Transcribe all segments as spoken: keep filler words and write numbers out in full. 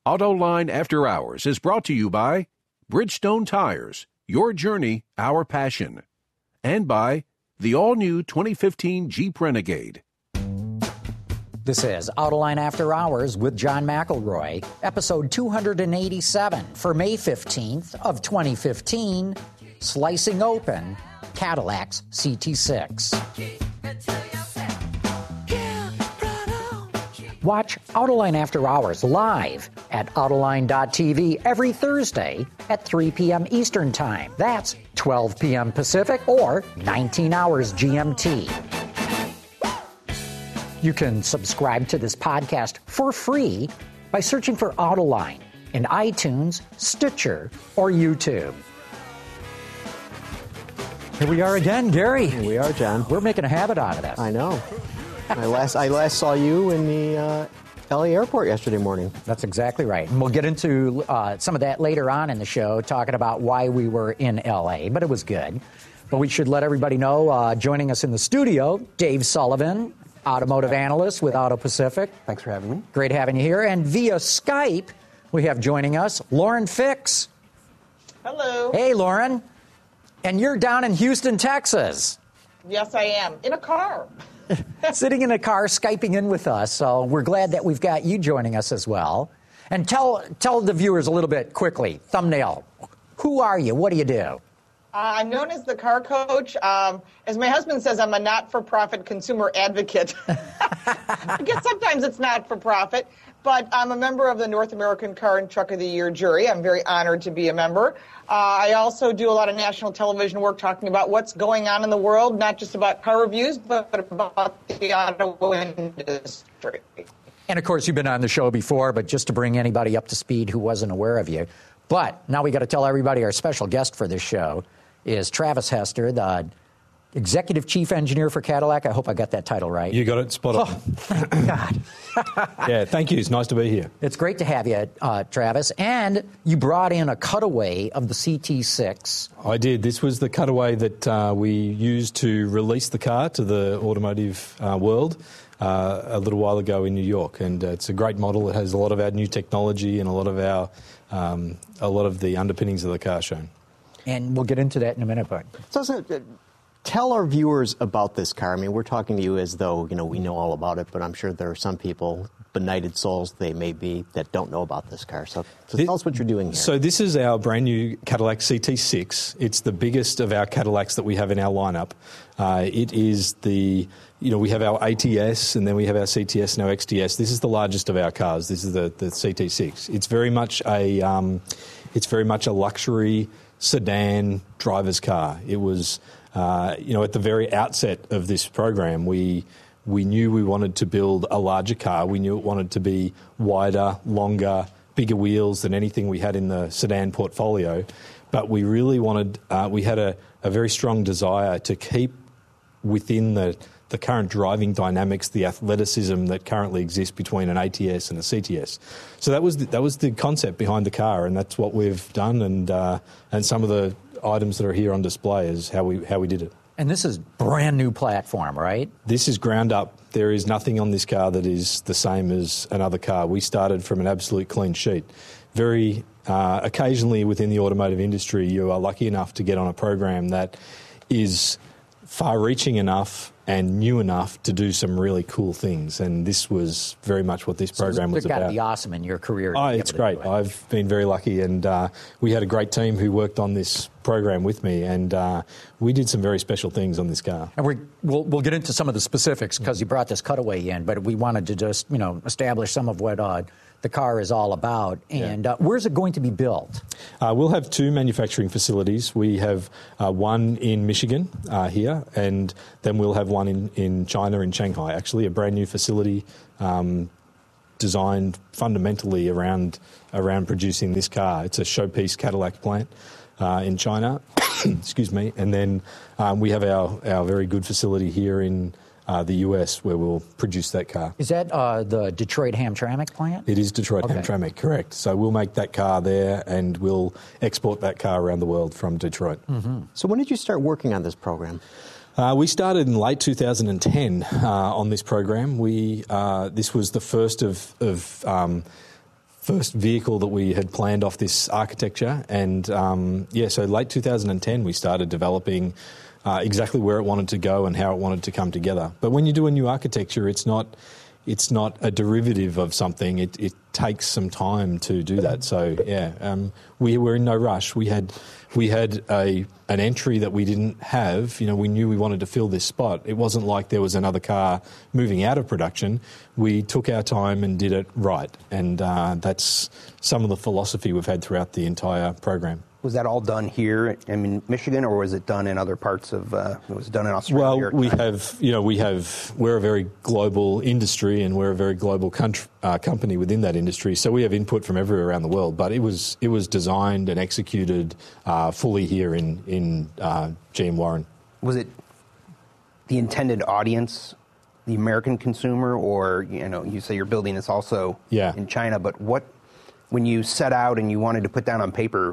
Autoline After Hours is brought to you by Bridgestone Tires, your journey, our passion, and by the all-new twenty fifteen Jeep Renegade. This is Autoline After Hours with John McElroy, episode two hundred eighty-seven for May fifteenth of twenty fifteen, Slicing Open Cadillac's C T six. Watch Autoline After Hours live at Autoline dot T V every Thursday at three p.m. Eastern Time. That's twelve p.m. Pacific or nineteen hours G M T. You can subscribe to this podcast for free by searching for Autoline in iTunes, Stitcher, or YouTube. Here we are again, Gary. Here we are, John. We're making a habit out of this. I know. I last I last saw you in the uh, L A airport yesterday morning. That's exactly right. And we'll get into uh, some of that later on in the show, talking about why we were in L A, but it was good. But we should let everybody know, uh, joining us in the studio, Dave Sullivan, automotive analyst with Auto Pacific. Thanks for having me. Great having you here. And via Skype, we have joining us, Lauren Fix. Hello. Hey, Lauren. And you're down in Houston, Texas. Yes, I am. In a car. Sitting in a car, Skyping in with us. So we're glad that we've got you joining us as well. And tell tell the viewers a little bit quickly, thumbnail. Who are you? What do you do? Uh, I'm known as the car coach. Um, as my husband says, I'm a not-for-profit consumer advocate. I guess sometimes it's not-for-profit, but I'm a member of the North American Car and Truck of the Year jury. I'm very honored to be a member. Uh, I also do a lot of national television work talking about what's going on in the world, not just about car reviews, but about the auto industry. And, of course, you've been on the show before, but just to bring anybody up to speed who wasn't aware of you. But now we got to tell everybody our special guest for this show is Travis Hester, the Executive Chief Engineer for Cadillac. I hope I got that title right. You got it spot on. Oh, thank God. Yeah, thank you. It's nice to be here. It's great to have you, uh, Travis. And you brought in a cutaway of the C T six. I did. This was the cutaway that uh, we used to release the car to the automotive uh, world uh, a little while ago in New York. And uh, it's a great model. It has a lot of our new technology and a lot of our um, a lot of the underpinnings of the car shown. And we'll get into that in a minute, but Doesn't it, tell our viewers about this car. I mean, we're talking to you as though, you know, we know all about it, but I'm sure there are some people, benighted souls they may be, that don't know about this car. So, so this, tell us what you're doing here. So this is our brand new Cadillac C T six. It's the biggest of our Cadillacs that we have in our lineup. Uh, it is the, you know, we have our A T S and then we have our C T S and our X T S. This is the largest of our cars. This is the, the C T six. It's very much a, um, it's very much a luxury sedan driver's car. It was, uh, you know, at the very outset of this program, we we knew we wanted to build a larger car. We knew it wanted to be wider, longer, bigger wheels than anything we had in the sedan portfolio. But we really wanted, uh, we had a, a very strong desire to keep within the the current driving dynamics, the athleticism that currently exists between an A T S and a C T S. So that was the, that was the concept behind the car, and that's what we've done. And uh, and some of the items that are here on display is how we how we did it. And this is brand new platform, right? This is ground up. There is nothing on this car that is the same as another car. We started from an absolute clean sheet. Very uh, occasionally within the automotive industry, you are lucky enough to get on a program that is far-reaching enough and new enough to do some really cool things. And this was very much what this program so was about. It's got about. to be awesome in your career. Oh, it's great. It. I've been very lucky, and uh, we had a great team who worked on this program with me, and uh, we did some very special things on this car. And we're, we'll, we'll get into some of the specifics because you brought this cutaway in, but we wanted to just, you know, establish some of what uh, the car is all about. And yeah. uh, where's it going to be built? Uh, we'll have two manufacturing facilities. We have uh, one in Michigan uh, here, and then we'll have one in, in China, in Shanghai, actually, a brand new facility um, designed fundamentally around around producing this car. It's a showpiece Cadillac plant uh, in China, excuse me, and then um, we have our, our very good facility here in Uh, the U S, where we'll produce that car. Is that uh, the Detroit Hamtramck plant? It is Detroit okay. Hamtramck, correct. So we'll make that car there, and we'll export that car around the world from Detroit. Mm-hmm. So when did you start working on this program? Uh, we started in late two thousand ten uh, on this program. We uh, this was the first of, of um, first vehicle that we had planned off this architecture. And um, yeah, so late two thousand ten, we started developing uh, exactly where it wanted to go and how it wanted to come together. But when you do a new architecture, it's not it's not a derivative of something. It, it takes some time to do that. So yeah, um, we were in no rush. We had we had a an entry that we didn't have. You know, we knew we wanted to fill this spot. It wasn't like there was another car moving out of production. We took our time and did it right, and uh, that's some of the philosophy we've had throughout the entire program. Was that all done here in Michigan, or was it done in other parts of? Uh, it was done in Australia. Well, we have, you know, we have. We're a very global industry, and we're a very global country, uh, company within that industry. So we have input from everywhere around the world. But it was it was designed and executed uh, fully here in in uh, G M Warren. Was it the intended audience, the American consumer, or you know, you say you're building this also yeah. in China? But what, when you set out and you wanted to put down on paper,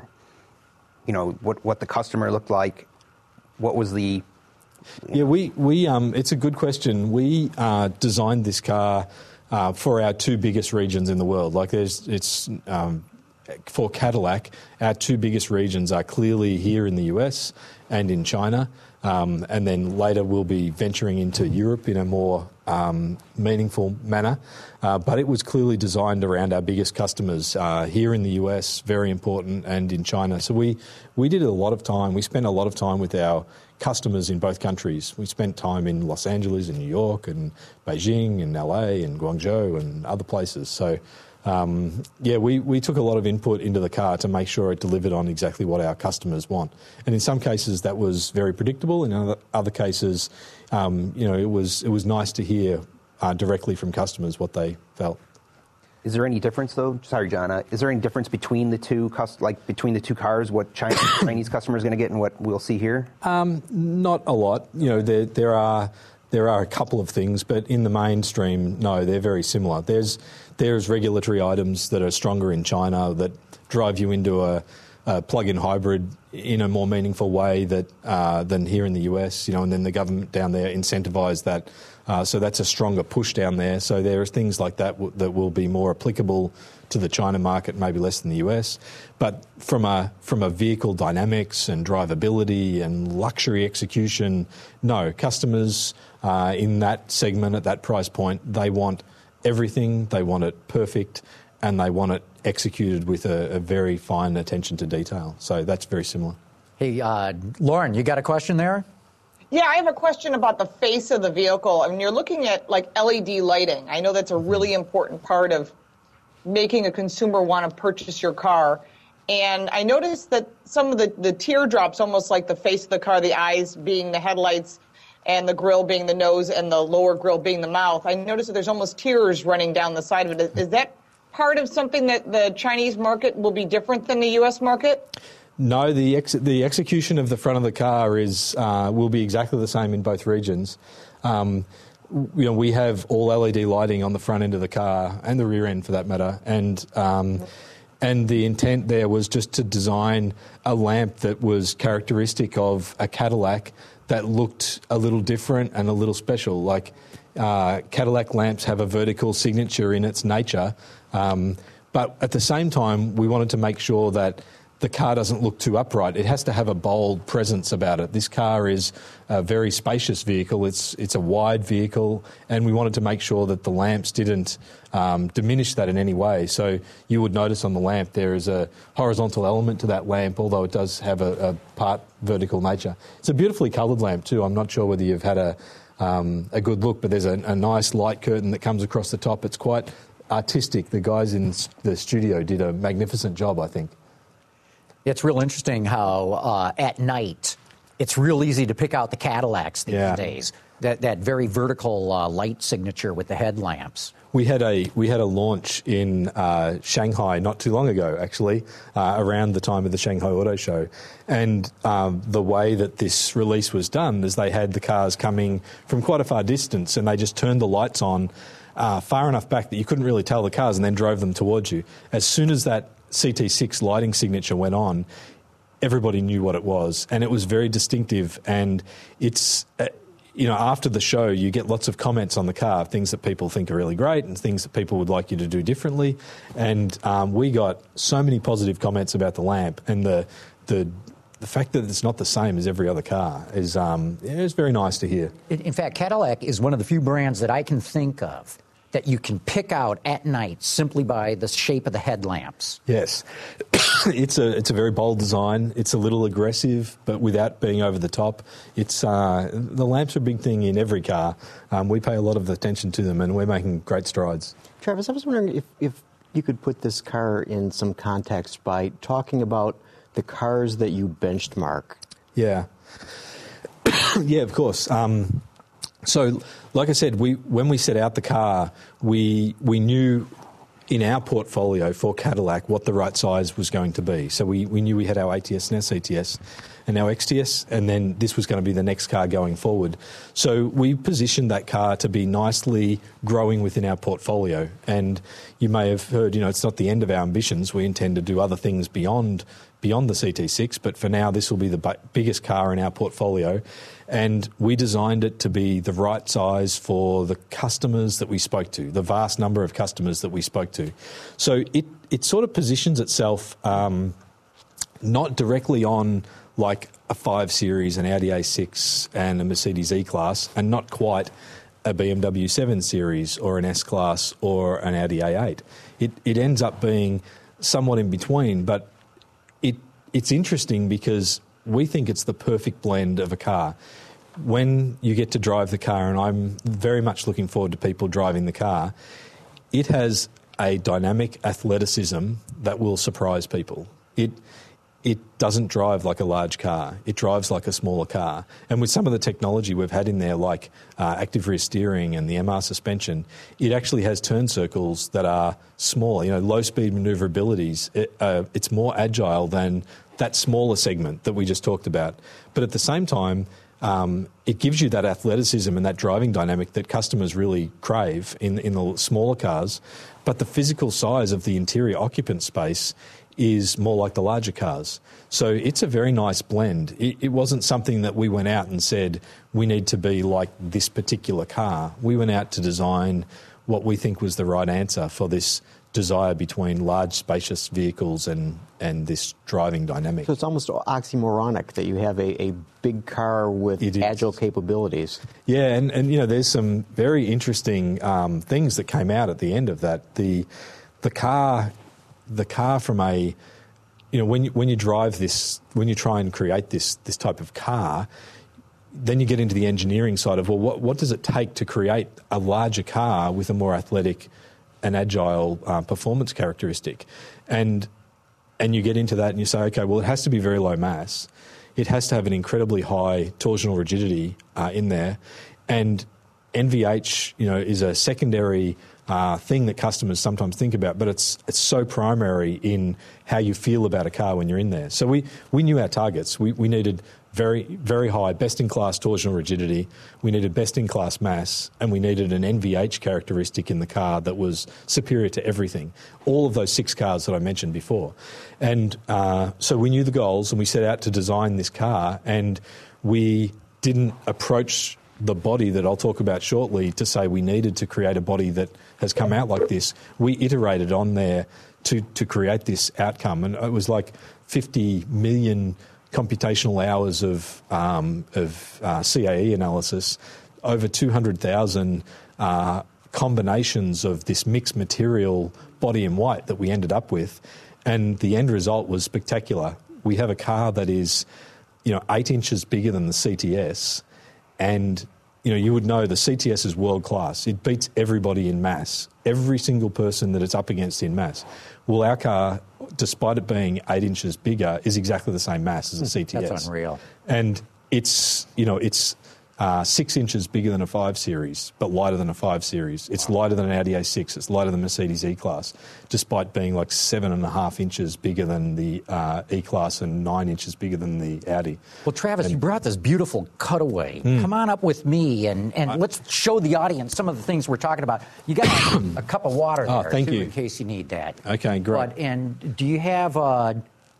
you know, what, what the customer looked like, what was the... Yeah, we, we um, it's a good question. We uh, designed this car uh, for our two biggest regions in the world. Like there's, it's, um, for Cadillac, our two biggest regions are clearly here in the U S and in China. Um, and then later we'll be venturing into Europe in a more um, meaningful manner. Uh, but it was clearly designed around our biggest customers uh, here in the U S, very important, and in China. So we, we did a lot of time. We spent a lot of time with our customers in both countries. We spent time in Los Angeles and New York and Beijing and L A and Guangzhou and other places. So Um, yeah, we, we took a lot of input into the car to make sure it delivered on exactly what our customers want. And in some cases that was very predictable. In other, other cases, um, you know, it was it was nice to hear uh, directly from customers what they felt. Is there any difference, though? Sorry, John. Uh, is there any difference between the two, cus- like between the two cars, what China, Chinese customer is going to get and what we'll see here? Um, not a lot. You know, there there are there are a couple of things, but in the mainstream, no, they're very similar. There's There's regulatory items that are stronger in China that drive you into a, a plug-in hybrid in a more meaningful way that uh, than here in the U S, you know, and then the government down there incentivise that. Uh, so that's a stronger push down there. So there are things like that w- that will be more applicable to the China market, maybe less than the U S. But from a from a vehicle dynamics and drivability and luxury execution, no, customers uh, in that segment at that price point, they want everything, they want it perfect, and they want it executed with a, a very fine attention to detail. So that's very similar. Hey, uh, Lauren, you got a question there? Yeah, I have a question about the face of the vehicle. I mean, you're looking at like L E D lighting. I know that's a really important part of making a consumer want to purchase your car. And I noticed that some of the, the teardrops, almost like the face of the car, the eyes being the headlights, and the grill being the nose and the lower grill being the mouth. I noticed that there's almost tears running down the side of it. Is that part of something that the Chinese market will be different than the U S market? No, the ex- the execution of the front of the car is uh, will be exactly the same in both regions. Um, you know, we have all L E D lighting on the front end of the car and the rear end for that matter, and um, and the intent there was just to design a lamp that was characteristic of a Cadillac that looked a little different and a little special. Like uh, Cadillac lamps have a vertical signature in its nature, um, but at the same time, we wanted to make sure that the car doesn't look too upright. It has to have a bold presence about it. This car is a very spacious vehicle. It's it's a wide vehicle, and we wanted to make sure that the lamps didn't um, diminish that in any way. So you would notice on the lamp there is a horizontal element to that lamp, although it does have a, a part vertical nature. It's a beautifully coloured lamp too. I'm not sure whether you've had a um, a good look, but there's a, a nice light curtain that comes across the top. It's quite artistic. The guys in the studio did a magnificent job, I think. It's real interesting how uh, at night it's real easy to pick out the Cadillacs these yeah. days. That that very vertical uh, light signature with the headlamps. We had a we had a launch in uh, Shanghai not too long ago, actually, uh, around the time of the Shanghai Auto Show, and um, the way that this release was done is they had the cars coming from quite a far distance, and they just turned the lights on uh, far enough back that you couldn't really tell the cars, and then drove them towards you. As soon as that C T six lighting signature went on, everybody knew what it was, and it was very distinctive. And it's uh, you know, after the show, you get lots of comments on the car, things that people think are really great and things that people would like you to do differently. And um, we got so many positive comments about the lamp, and the the the fact that it's not the same as every other car is um, it's very nice to hear. In, in fact, Cadillac is one of the few brands that I can think of that you can pick out at night simply by the shape of the headlamps. Yes. It's a it's a very bold design. It's a little aggressive, but without being over the top. It's uh, the lamps are a big thing in every car. Um, we pay a lot of attention to them, and we're making great strides. Travis, I was wondering if, if you could put this car in some context by talking about the cars that you benchmark. Yeah. Yeah, of course. Um, so, like I said, we when we set out the car, we we knew in our portfolio for Cadillac what the right size was going to be. So we, we knew we had our A T S and our C T S and our X T S, and then this was going to be the next car going forward. So we positioned that car to be nicely growing within our portfolio. And you may have heard, you know, it's not the end of our ambitions. We intend to do other things beyond beyond the C T six, but for now this will be the b- biggest car in our portfolio. And we designed it to be the right size for the customers that we spoke to, the vast number of customers that we spoke to. So it, it sort of positions itself um, not directly on like a five Series, an Audi A six and a Mercedes E-Class, and not quite a B M W seven Series or an S-Class or an Audi A eight. It, it ends up being somewhat in between, but it it's interesting because we think it's the perfect blend of a car. When you get to drive the car, and I'm very much looking forward to people driving the car, it has a dynamic athleticism that will surprise people. It it doesn't drive like a large car. It drives like a smaller car. And with some of the technology we've had in there, like uh, active rear steering and the M R suspension, it actually has turn circles that are small, you know, low-speed manoeuvrabilities. It, uh, it's more agile than that smaller segment that we just talked about. But at the same time, um, it gives you that athleticism and that driving dynamic that customers really crave in, in the smaller cars. But the physical size of the interior occupant space is more like the larger cars. So it's a very nice blend. It, it wasn't something that we went out and said, we need to be like this particular car. We went out to design what we think was the right answer for this desire between large, spacious vehicles and, and this driving dynamic. So it's almost oxymoronic that you have a, a big car with agile capabilities. Yeah, and, and you know, there's some very interesting um, things that came out at the end of that. The the car, the car from a, you know, when you, when you drive this, when you try and create this this type of car, then you get into the engineering side of, well, what what does it take to create a larger car with a more athletic an agile uh, performance characteristic, and and you get into that and you say, okay, well, it has to be very low mass, it has to have an incredibly high torsional rigidity uh, in there, and N V H, you know, is a secondary uh, thing that customers sometimes think about, but it's it's so primary in how you feel about a car when you're in there. So we we knew our targets. We we needed very, very high, best-in-class torsional rigidity. We needed best-in-class mass, and we needed an N V H characteristic in the car that was superior to everything. All of those six cars that I mentioned before. And uh, so we knew the goals, and we set out to design this car, and we didn't approach the body that I'll talk about shortly to say we needed to create a body that has come out like this. We iterated on there to, to create this outcome, and it was like fifty million computational hours of um, of uh, C A E analysis, over two hundred thousand uh, combinations of this mixed material body in white that we ended up with, and the end result was spectacular. We have a car that is, you know, eight inches bigger than the C T S, and you know, you would know the C T S is world class. It beats everybody in mass, every single person that it's up against in mass. Well, our car, despite it being eight inches bigger, is exactly the same mass as a C T S. That's unreal. And it's, you know, it's uh, six inches bigger than a five Series, but lighter than a five Series. It's lighter than an Audi A six. It's lighter than Mercedes E-Class, despite being like seven and a half inches bigger than the uh, E-Class and nine inches bigger than the Audi. Well, Travis, and, you brought this beautiful cutaway. Mm. Come on up with me, and, and I, let's show the audience some of the things we're talking about. You got a, a cup of water there, oh, thank too, you. in case you need that. Okay, great. But, and do you have... Uh,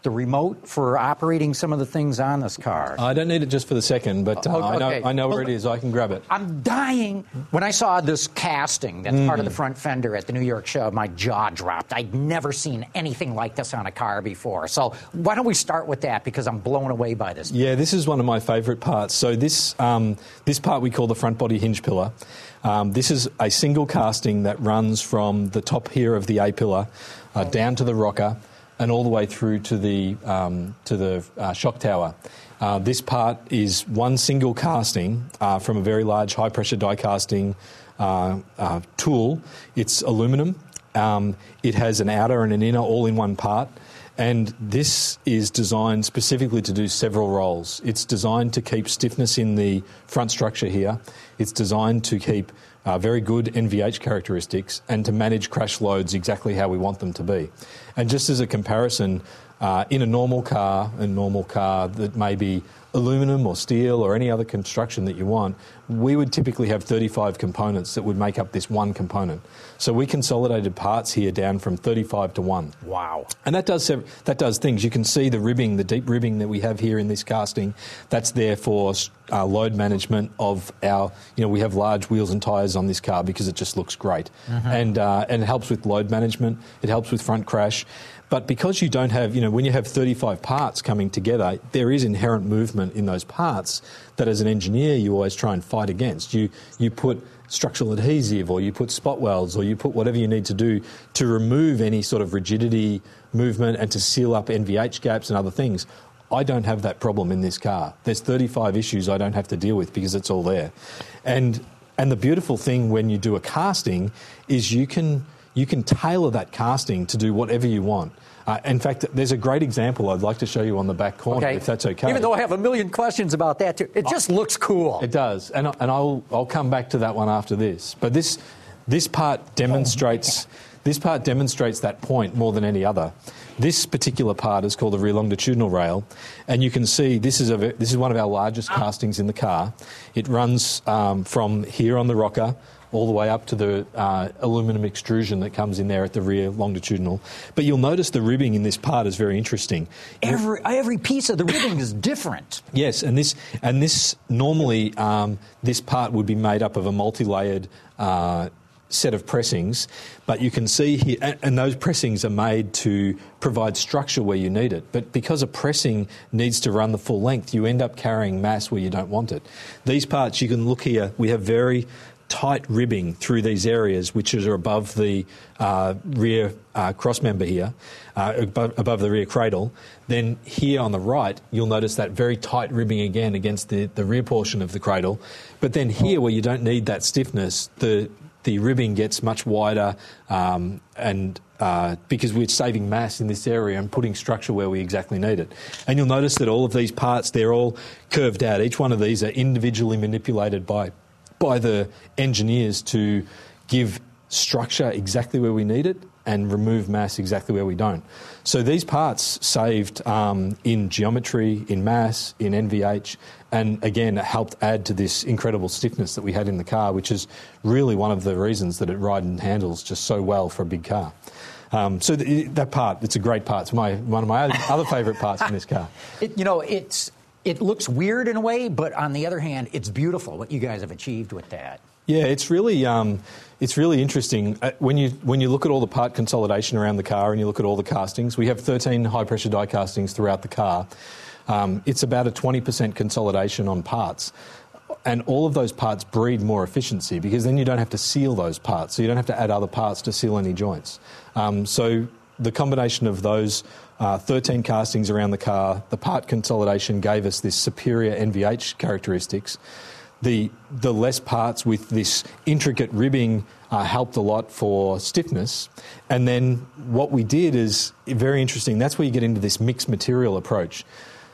the remote for operating some of the things on this car? I don't need it just for the second, but uh, Oh, I know, okay. I know where Well, it is. I can grab it. I'm dying. When I saw this casting that's Mm. part of the front fender at the New York show, my jaw dropped. I'd never seen anything like this on a car before. So why don't we start with that, because I'm blown away by this. Yeah, this is one of my favourite parts. So this um, this part we call the front body hinge pillar. Um, this is a single casting that runs from the top here of the A pillar uh, down to the rocker and all the way through to the um, to the uh, shock tower. Uh, this part is one single casting uh, from a very large high pressure die casting uh, uh, tool. It's aluminium. Um, it has an outer and an inner all in one part. And this is designed specifically to do several roles. It's designed to keep stiffness in the front structure here. It's designed to keep uh, very good N V H characteristics and to manage crash loads exactly how we want them to be. And just as a comparison, uh, in a normal car, a normal car that may be aluminum or steel or any other construction that you want, we would typically have thirty-five components that would make up this one component. So we consolidated parts here down from thirty-five to one. Wow. And that does that does things. You can see the ribbing, the deep ribbing that we have here in this casting. That's there for uh, load management of our, you know, we have large wheels and tyres on this car because it just looks great. Mm-hmm. And, uh, and it helps with load management. It helps with front crash. But because you don't have, you know, when you have thirty-five parts coming together, there is inherent movement in those parts that as an engineer you always try and fight against. You you put structural adhesive or you put spot welds or you put whatever you need to do to remove any sort of rigidity movement and to seal up N V H gaps and other things. I don't have that problem in this car. There's thirty-five issues I don't have to deal with because it's all there. And and the beautiful thing when you do a casting is you can you can tailor that casting to do whatever you want. Uh, in fact, there's a great example I'd like to show you on the back corner, Okay. if that's okay. Even though I have a million questions about that, too. It just looks cool. It does, and, and I'll, I'll come back to that one after this. But this, this part demonstrates... This part demonstrates that point more than any other. This particular part is called the rear longitudinal rail, and you can see this is a this is one of our largest castings in the car. It runs um, from here on the rocker all the way up to the uh, aluminium extrusion that comes in there at the rear longitudinal. But you'll notice the ribbing in this part is very interesting. Every every piece of the ribbing is different. Yes, and this and this normally um, this part would be made up of a multi-layered Uh, set of pressings, but you can see here, and, and those pressings are made to provide structure where you need it. But because a pressing needs to run the full length, you end up carrying mass where you don't want it. These parts, you can look here, we have very tight ribbing through these areas, which are above the uh, rear uh, cross member here, uh, above, above the rear cradle. Then here on the right, you'll notice that very tight ribbing again against the, the rear portion of the cradle. But then here, where you don't need that stiffness, the the ribbing gets much wider um, and uh, because we're saving mass in this area and putting structure where we exactly need it. And you'll notice that all of these parts, they're all curved out. Each one of these are individually manipulated by, by the engineers to give structure exactly where we need it and remove mass exactly where we don't. So these parts saved um, in geometry, in mass, in N V H, and again, it helped add to this incredible stiffness that we had in the car, which is really one of the reasons that it rides and handles just so well for a big car. Um, so th- that part, it's a great part. It's my, one of my other favourite parts in this car. It, you know, it's it looks weird in a way, but on the other hand, it's beautiful what you guys have achieved with that. Yeah, it's really um, it's really interesting uh, when you when you look at all the part consolidation around the car and you look at all the castings. We have thirteen high pressure die castings throughout the car. Um, it's about a twenty percent consolidation on parts. And all of those parts breed more efficiency because then you don't have to seal those parts. So you don't have to add other parts to seal any joints. Um, so the combination of those uh, thirteen castings around the car, the part consolidation gave us this superior N V H characteristics. The, the less parts with this intricate ribbing uh, helped a lot for stiffness. And then what we did is very interesting. That's where you get into this mixed material approach.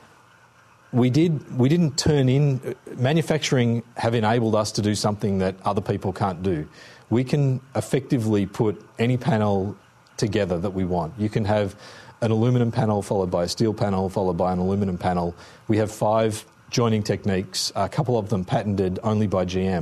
We did. We didn't turn in. Manufacturing have enabled us to do something that other people can't do. We can effectively put any panel together that we want. You can have an aluminum panel followed by a steel panel followed by an aluminum panel. We have five joining techniques, a couple of them patented only by G M,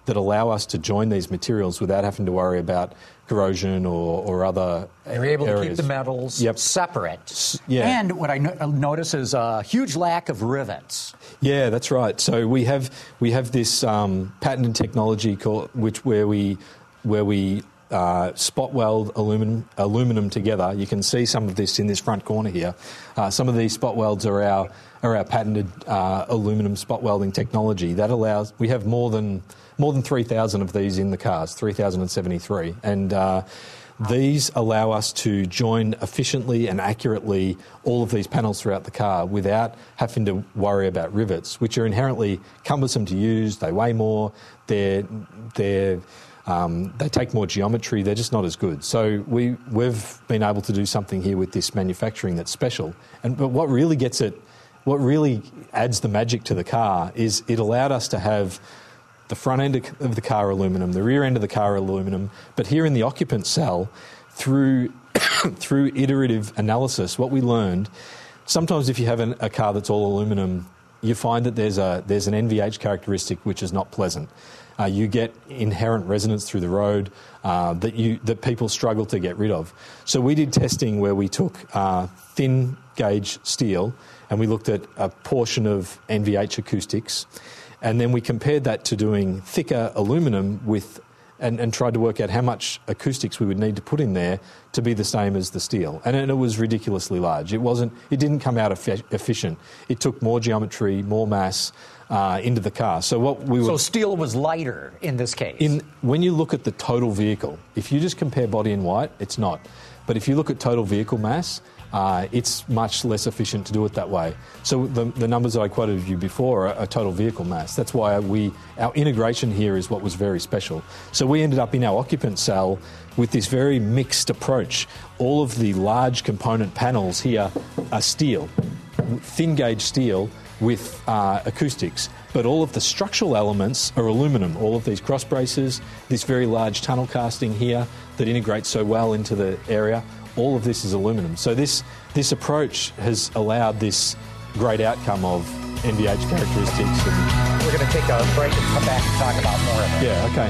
that allow us to join these materials without having to worry about corrosion or, or other They're able areas. to keep the metals Yep. separate. Yeah. And what I no- notice is a huge lack of rivets. Yeah, that's right. So we have we have this um, patented technology called which where we where we uh, spot weld aluminum aluminum together. You can see some of this in this front corner here. Uh, some of these spot welds are our are our patented uh, aluminum spot welding technology that allows. We have more than more than three thousand of these in the cars, three thousand seventy-three, and. Uh, These allow us to join efficiently and accurately all of these panels throughout the car without having to worry about rivets, which are inherently cumbersome to use. They weigh more. They're, they're, um, they take more geometry. They're just not as good. So we, we've been able to do something here with this manufacturing that's special. And but what really gets it, what really adds the magic to the car is it allowed us to have the front end of the car aluminum, the rear end of the car aluminum, but here in the occupant cell, through through iterative analysis, what we learned, sometimes if you have an, a car that's all aluminum, you find that there's a there's an N V H characteristic which is not pleasant. Uh, you get inherent resonance through the road uh, that you that people struggle to get rid of. So we did testing where we took uh, thin gauge steel and we looked at a portion of N V H acoustics. And then we compared that to doing thicker aluminum with, and, and tried to work out how much acoustics we would need to put in there to be the same as the steel. And it was ridiculously large. It wasn't. It didn't come out efficient. It took more geometry, more mass uh, into the car. So what we So would, steel was lighter in this case. in when you look at the total vehicle, if you just compare body and white, it's not. But if you look at total vehicle mass, Uh, it's much less efficient to do it that way. So the, the numbers that I quoted you before are, are total vehicle mass. That's why we our integration here is what was very special. So we ended up in our occupant cell with this very mixed approach. All of the large component panels here are steel, thin gauge steel with uh, acoustics, but all of the structural elements are aluminum. All of these cross braces, this very large tunnel casting here that integrates so well into the area. All of this is aluminum. So this this approach has allowed this great outcome of N V H characteristics. And We're going to take a break and come back and talk about more of it. yeah, okay.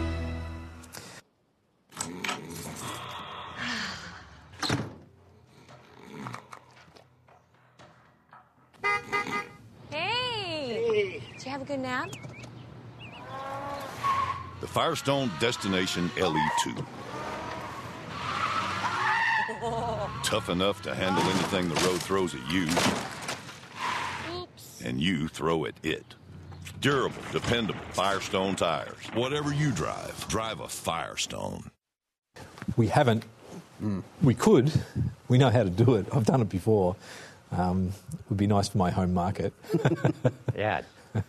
Hey! Did you have a good nap? The Firestone Destination L E two. Tough enough to handle anything the road throws at you. Oops. And you throw at it. Durable, dependable Firestone tires. Whatever you drive, drive a Firestone. We haven't. Mm. We could. We know how to do it. I've done it before. Um, it would be nice for my home market. Yeah.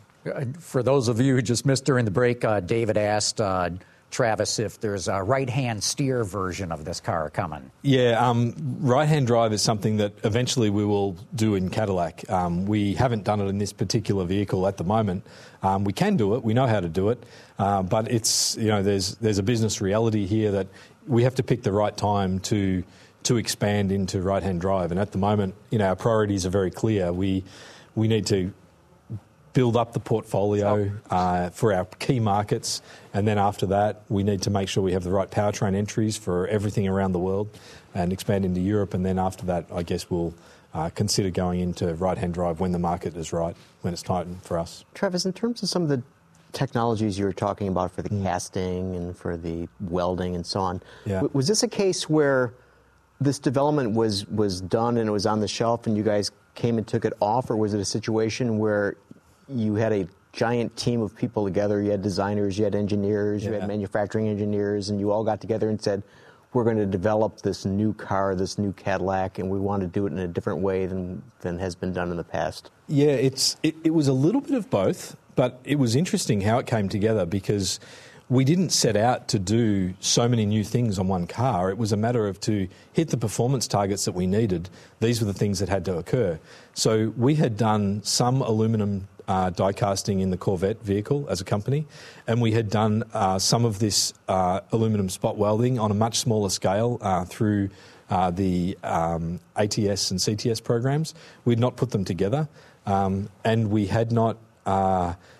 For those of you who just missed during the break, uh, David asked uh, Travis if there's a right-hand steer version of this car coming. Yeah, um, right-hand drive is something that eventually we will do in Cadillac. Um, we haven't done it in this particular vehicle at the moment. Um, we can do it. We know how to do it, uh, but it's you know there's there's a business reality here that we have to pick the right time to to expand into right-hand drive. And at the moment, you know, our priorities are very clear. We we need to build up the portfolio uh, for our key markets, and then after that, we need to make sure we have the right powertrain entries for everything around the world and expand into Europe. And then after that, I guess we'll uh, consider going into right-hand drive when the market is right, when it's time for us. Travis, in terms of some of the technologies you were talking about for the mm. casting and for the welding and so on, yeah. w- was this a case where this development was, was done and it was on the shelf and you guys came and took it off, or was it a situation where you had a giant team of people together? You had designers, you had engineers, yeah. you had manufacturing engineers, and you all got together and said, we're going to develop this new car, this new Cadillac, and we want to do it in a different way than, than has been done in the past. Yeah, it's it, it was a little bit of both, but it was interesting how it came together because we didn't set out to do so many new things on one car. It was a matter of to hit the performance targets that we needed. These were the things that had to occur. So we had done some aluminum Uh, die casting in the Corvette vehicle as a company, and we had done uh, some of this uh, aluminum spot welding on a much smaller scale uh, through uh, the um, A T S and C T S programs. We'd not put them together, um, and we had not uh,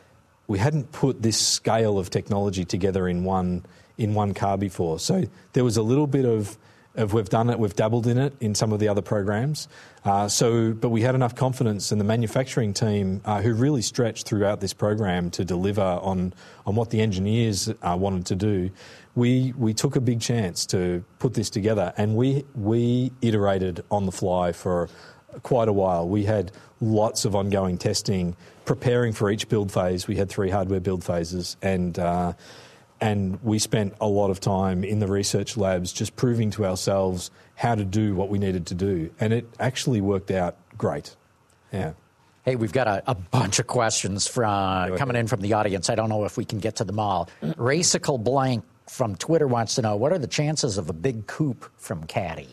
we hadn't put this scale of technology together in one in one car before. So there was a little bit of Of we've done it, we've dabbled in it in some of the other programs. Uh, so, but we had enough confidence in the manufacturing team uh, who really stretched throughout this program to deliver on on what the engineers uh, wanted to do. We we took a big chance to put this together, and we we iterated on the fly for quite a while. We had lots of ongoing testing, preparing for each build phase. We had three hardware build phases, and. Uh, And we spent a lot of time in the research labs just proving to ourselves how to do what we needed to do. And it actually worked out great. Yeah. Hey, we've got a, a bunch of questions from, coming in from the audience. I don't know if we can get to them all. Racicle Blank from Twitter wants to know, what are the chances of a big coupe from Caddy?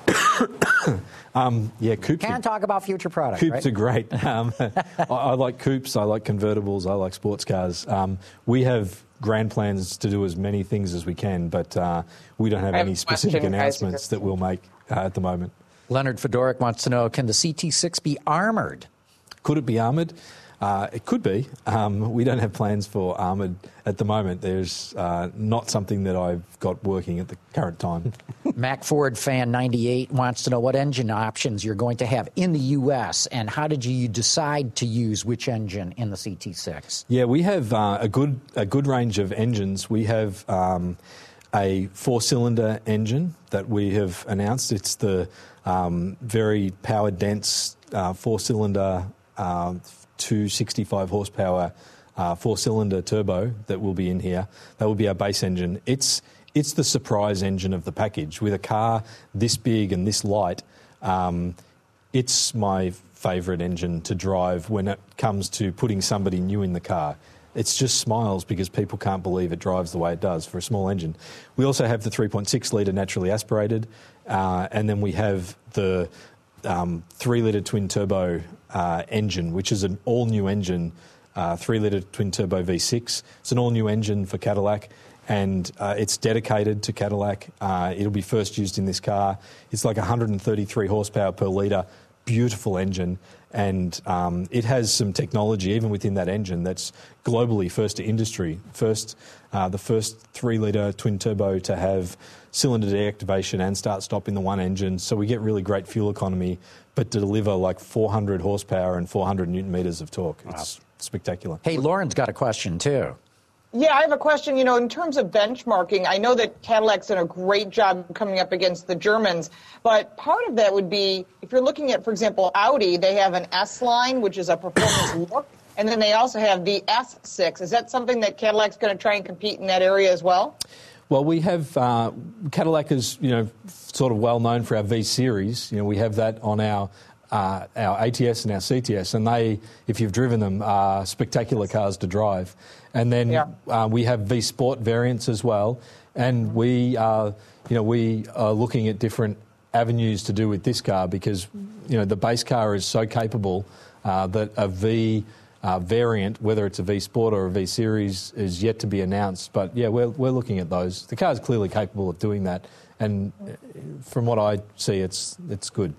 um, yeah, coupes. Can't talk about future products, Coupes right? are great. Um, I, I like coupes. I like convertibles. I like sports cars. Um, we have grand plans to do as many things as we can, but uh, we don't have, have any specific announcements that we'll make uh, at the moment. Leonard Fedoruk wants to know, can the C T six be armored? Could it be armoured? Uh, it could be. Um, we don't have plans for armoured at the moment. There's uh, not something that I've got working at the current time. Mac Ford Fan ninety-eight wants to know what engine options you're going to have in the U S and how did you decide to use which engine in the C T six? Yeah, we have uh, a good a good range of engines. We have um, a four-cylinder engine that we have announced. It's the um, very power-dense uh, four-cylinder uh, two hundred sixty-five horsepower uh, four-cylinder turbo that will be in here. That will be our base engine. It's it's the surprise engine of the package. With a car this big and this light, um, it's my favourite engine to drive when it comes to putting somebody new in the car. It's just smiles because people can't believe it drives the way it does for a small engine. We also have the three point six litre naturally aspirated, uh, and then we have the um, three litre twin turbo uh, engine, which is an all-new engine, uh, three litre twin turbo V six. It's an all-new engine for Cadillac, and uh, it's dedicated to Cadillac. Uh, it'll be first used in this car. It's like one hundred thirty-three horsepower per litre, beautiful engine, and um, it has some technology even within that engine that's globally first to industry. First, uh, the first three litre twin turbo to have cylinder deactivation and start-stop in the one engine, so we get really great fuel economy, but to deliver like four hundred horsepower and four hundred newton meters of torque. It's wow. spectacular. Hey, Lauren's got a question too. Yeah, I have a question. You know, in terms of benchmarking, I know that Cadillac's done a great job coming up against the Germans, but part of that would be, if you're looking at, for example, Audi, they have an S-Line, which is a performance look, and then they also have the S six. Is that something that Cadillac's going to try and compete in that area as well? Well, we have, uh, Cadillac is, you know, sort of well known for our V Series. You know, we have that on our uh, our A T S and our C T S, and they, if you've driven them, are spectacular cars to drive. And then yeah. uh, we have V Sport variants as well, and we, uh, you know, we are looking at different avenues to do with this car because, you know, the base car is so capable uh, that a V uh, variant, whether it's a V Sport or a V Series, is yet to be announced. But yeah, we're we're looking at those. The car is clearly capable of doing that, and from what I see, it's it's good.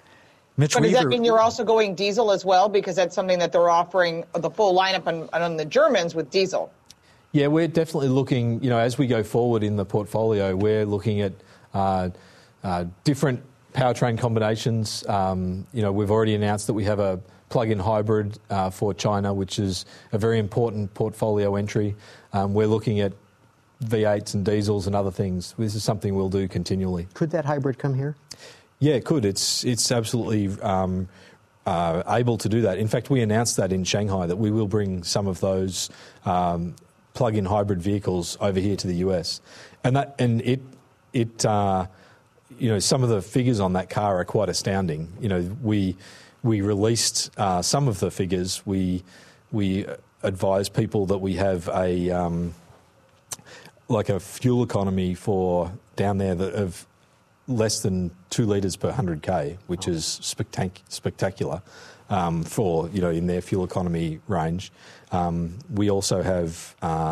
Mitch but does Weaver, that mean you're also going diesel as well? Because that's something that they're offering the full lineup on, on the Germans with diesel. Yeah, we're definitely looking, you know, as we go forward in the portfolio, we're looking at uh, uh, different powertrain combinations. Um, you know, we've already announced that we have a plug-in hybrid uh, for China, which is a very important portfolio entry. Um, we're looking at V eights and diesels and other things. This is something we'll do continually. Could that hybrid come here? Yeah, it could. It's it's absolutely um, uh, able to do that. In fact, we announced that in Shanghai that we will bring some of those um, plug-in hybrid vehicles over here to the U S, and that and it it uh, you know, some of the figures on that car are quite astounding. You know, we we released uh, some of the figures. We we advise people that we have a um, like a fuel economy for down there that of less than two litres per one hundred K, which oh. is spectac- spectacular um, for, you know, in their fuel economy range. Um, we also have uh,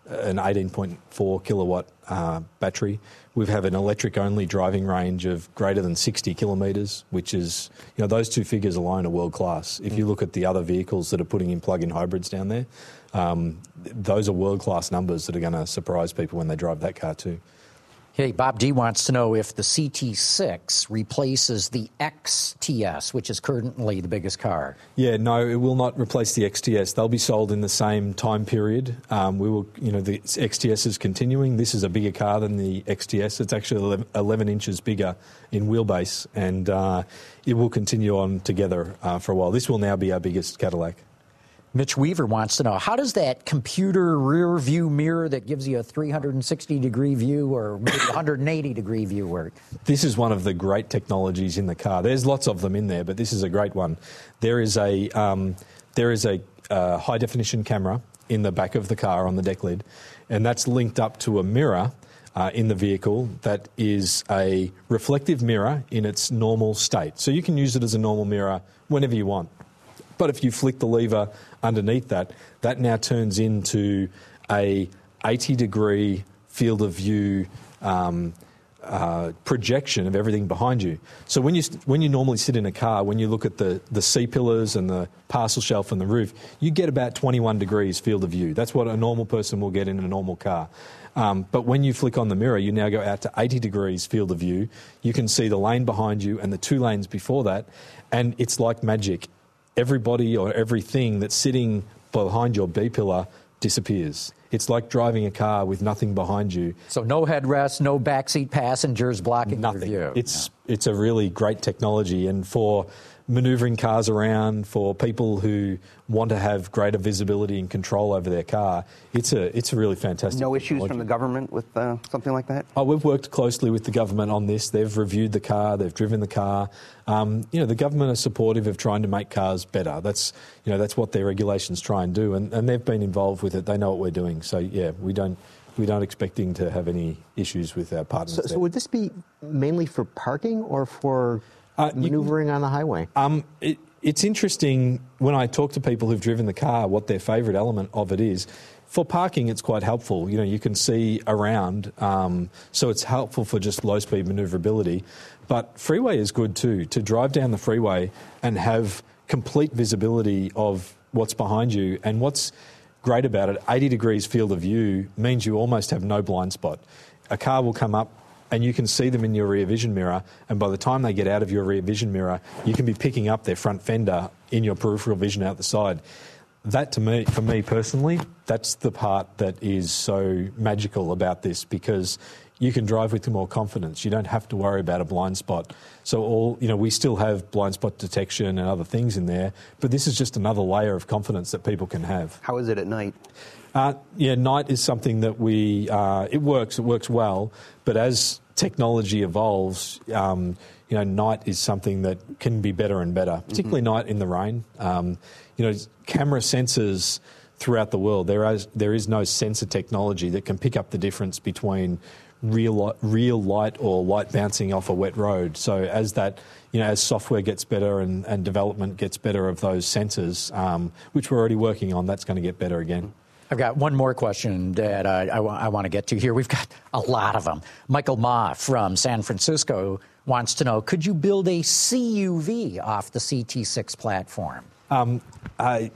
an eighteen point four kilowatt uh, battery. We have an electric-only driving range of greater than sixty kilometres, which is, you know, those two figures alone are world-class. If you look at the other vehicles that are putting in plug-in hybrids down there, um, those are world-class numbers that are going to surprise people when they drive that car too. Hey, Bob D wants to know if the C T six replaces the X T S, which is currently the biggest car. Yeah, no, it will not replace the X T S. They'll be sold in the same time period. Um, we will, you know, the X T S is continuing. This is a bigger car than the X T S. It's actually eleven inches bigger in wheelbase, and uh, it will continue on together uh, for a while. This will now be our biggest Cadillac. Mitch Weaver wants to know, how does that computer rear view mirror that gives you a three hundred sixty degree view or maybe one hundred eighty degree view work? This is one of the great technologies in the car. There's lots of them in there, but this is a great one. There is a um, there is a uh, high definition camera in the back of the car on the deck lid, and that's linked up to a mirror uh, in the vehicle that is a reflective mirror in its normal state. So you can use it as a normal mirror whenever you want. But if you flick the lever underneath that, that now turns into a eighty degree field of view um, uh, projection of everything behind you. So when you when you normally sit in a car, when you look at the, the C-pillars and the parcel shelf and the roof, you get about twenty-one degrees field of view. That's what a normal person will get in a normal car. Um, but when you flick on the mirror, you now go out to eighty degrees field of view. You can see the lane behind you and the two lanes before that, and it's like magic. Everybody or everything that's sitting behind your B-pillar disappears. It's like driving a car with nothing behind you. So no headrest, no backseat passengers blocking nothing. your view. It's yeah. it's a really great technology, and for manoeuvring cars around, for people who want to have greater visibility and control over their car, it's a it's a really fantastic No technology. issues from the government with uh, something like that? Oh, we've worked closely with the government on this. They've reviewed the car. They've driven the car. Um, you know, the government are supportive of trying to make cars better. That's you know that's what their regulations try and do, and, and they've been involved with it. They know what we're doing. So yeah, we don't we don't expecting to have any issues with our partners. So, so would this be mainly for parking or for uh, maneuvering can, on the highway? Um, it, it's interesting when I talk to people who've driven the car what their favourite element of it is. For parking, it's quite helpful. You know, you can see around, um, so it's helpful for just low-speed manoeuvrability. But freeway is good too, to drive down the freeway and have complete visibility of what's behind you. And what's great about it, eighty degrees field of view means you almost have no blind spot. A car will come up and you can see them in your rear vision mirror, and by the time they get out of your rear vision mirror, you can be picking up their front fender in your peripheral vision out the side. That, to me, for me personally, that's the part that is so magical about this, because you can drive with more confidence. You don't have to worry about a blind spot. So all, you know, we still have blind spot detection and other things in there, but this is just another layer of confidence that people can have. How is it at night? Uh, yeah, night is something that we, uh, it works, it works well, but as technology evolves, um, you know, night is something that can be better and better, particularly mm-hmm. night in the rain. Um, you know, camera sensors throughout the world, there is, there is no sensor technology that can pick up the difference between real real light or light bouncing off a wet road. So as that, you know, as software gets better and, and development gets better of those sensors, um, which we're already working on, that's going to get better again. I've got one more question that I, I, I want to get to here. We've got a lot of them. Michael Ma from San Francisco wants to know, could you build a C U V off the C T six platform? Um, I,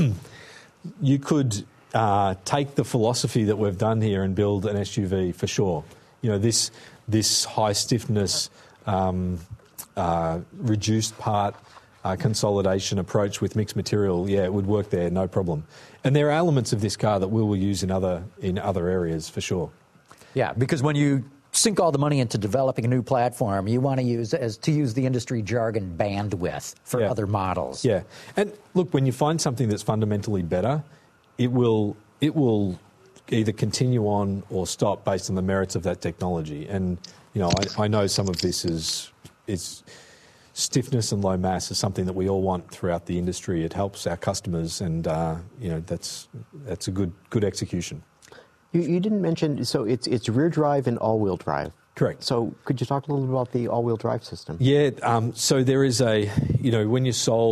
you could uh, take the philosophy that we've done here and build an S U V for sure. You know, this this high stiffness, um, uh, reduced part uh, consolidation approach with mixed material, yeah, it would work there, no problem. And there are elements of this car that we will use in other in other areas for sure. Yeah, because when you sink all the money into developing a new platform, you want to use, as to use the industry jargon, bandwidth for yeah. other models. Yeah, and look, when you find something that's fundamentally better, it will it will either continue on or stop based on the merits of that technology. And you know, I, I know some of this is is. Stiffness and low mass is something that we all want throughout the industry. It helps our customers, and uh, you know that's that's a good good execution. You, you didn't mention, so it's it's rear drive and all wheel drive. Correct. So could you talk a little bit about the all wheel drive system? Yeah. Um, so there is a, you know, when you solve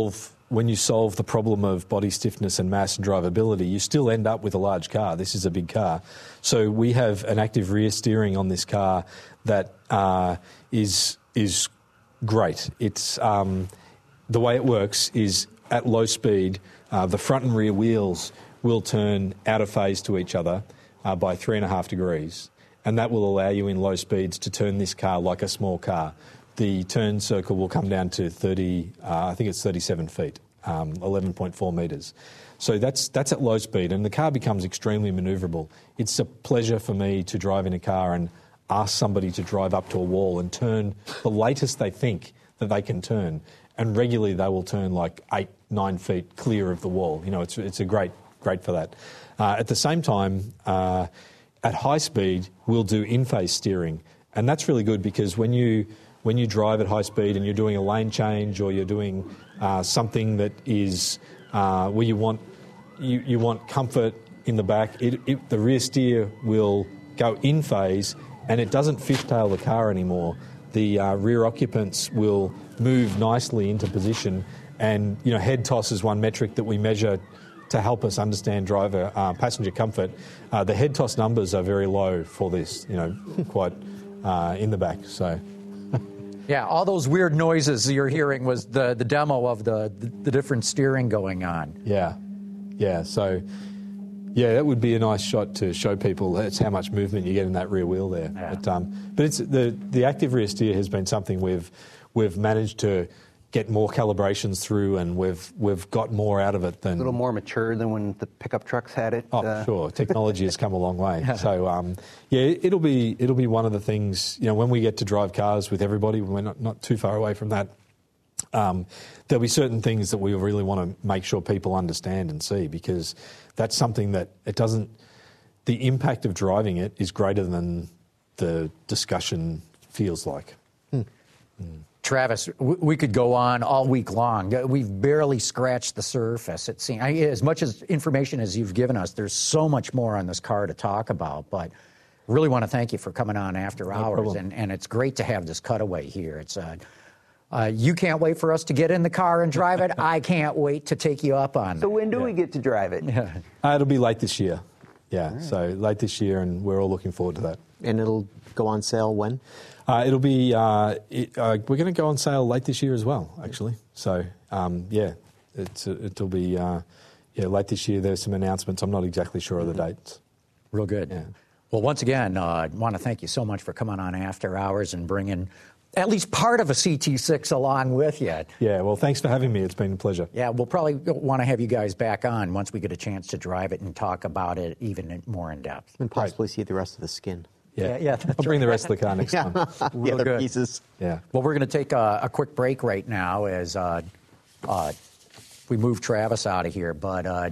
when you solve the problem of body stiffness and mass and drivability, you still end up with a large car. This is a big car. So we have an active rear steering on this car that uh, is is great. It's um, the way it works is at low speed, uh, the front and rear wheels will turn out of phase to each other uh, by three and a half degrees. And that will allow you in low speeds to turn this car like a small car. The turn circle will come down to thirty, uh, I think it's thirty-seven feet, um, eleven point four metres. So that's that's at low speed, and the car becomes extremely manoeuvrable. It's a pleasure for me to drive in a car and ask somebody to drive up to a wall and turn the latest they think that they can turn. And regularly they will turn like eight, nine feet clear of the wall. You know, it's it's a great, great for that. Uh, at the same time, uh, at high speed, we'll do in-phase steering. And that's really good because when you when you drive at high speed and you're doing a lane change or you're doing uh, something that is uh, where you want you, you want comfort in the back, it, it, the rear steer will go in phase and it doesn't fishtail the car anymore. The uh, rear occupants will move nicely into position, and you know, head toss is one metric that we measure to help us understand driver uh, passenger comfort. Uh, the head toss numbers are very low for this, you know, quite uh, in the back. So. Yeah, all those weird noises you're hearing was the, the demo of the, the, the different steering going on. Yeah, yeah. So, yeah, that would be a nice shot to show people that's how much movement you get in that rear wheel there. Yeah. But, um, but it's the the active rear steer has been something we've we've managed to get more calibrations through, and we've we've got more out of it than A little more mature than when the pickup trucks had it. Oh, uh, sure. Technology has come a long way. So, um, yeah, it'll be it'll be one of the things. You know, when we get to drive cars with everybody, we're not not too far away from that. Um, there'll be certain things that we really want to make sure people understand and see, because that's something that it doesn't. The impact of driving it is greater than the discussion feels like. Hmm. Mm. Travis, we could go on all week long. We've barely scratched the surface. It seems, as much as information as you've given us, there's so much more on this car to talk about. But really want to thank you for coming on after No hours, problem. and, and it's great to have this cutaway here. It's uh, uh, you can't wait for us to get in the car and drive it. I can't wait to take you up on. So when do Yeah. we get to drive it? Yeah. Uh, it'll be late this year. Yeah, right. so late this year, and we're all looking forward to that. And it'll go on sale when? Uh, it'll be, uh, it, uh, we're going to go on sale late this year as well, actually. So, um, yeah, it's, it'll be, uh, yeah, late this year. There's some announcements. I'm not exactly sure of the dates. Real good. Yeah. Well, once again, uh, I want to thank you so much for coming on After Hours and bringing at least part of a C T six along with you. Yeah, well, thanks for having me. It's been a pleasure. Yeah, we'll probably want to have you guys back on once we get a chance to drive it and talk about it even more in depth. And possibly see the rest of the skin. Yeah, Yeah, yeah, that's I'll bring the rest of the car next time. the Real other good. pieces. Yeah. Well, we're going to take a, a quick break right now as uh, uh, we move Travis out of here. But uh,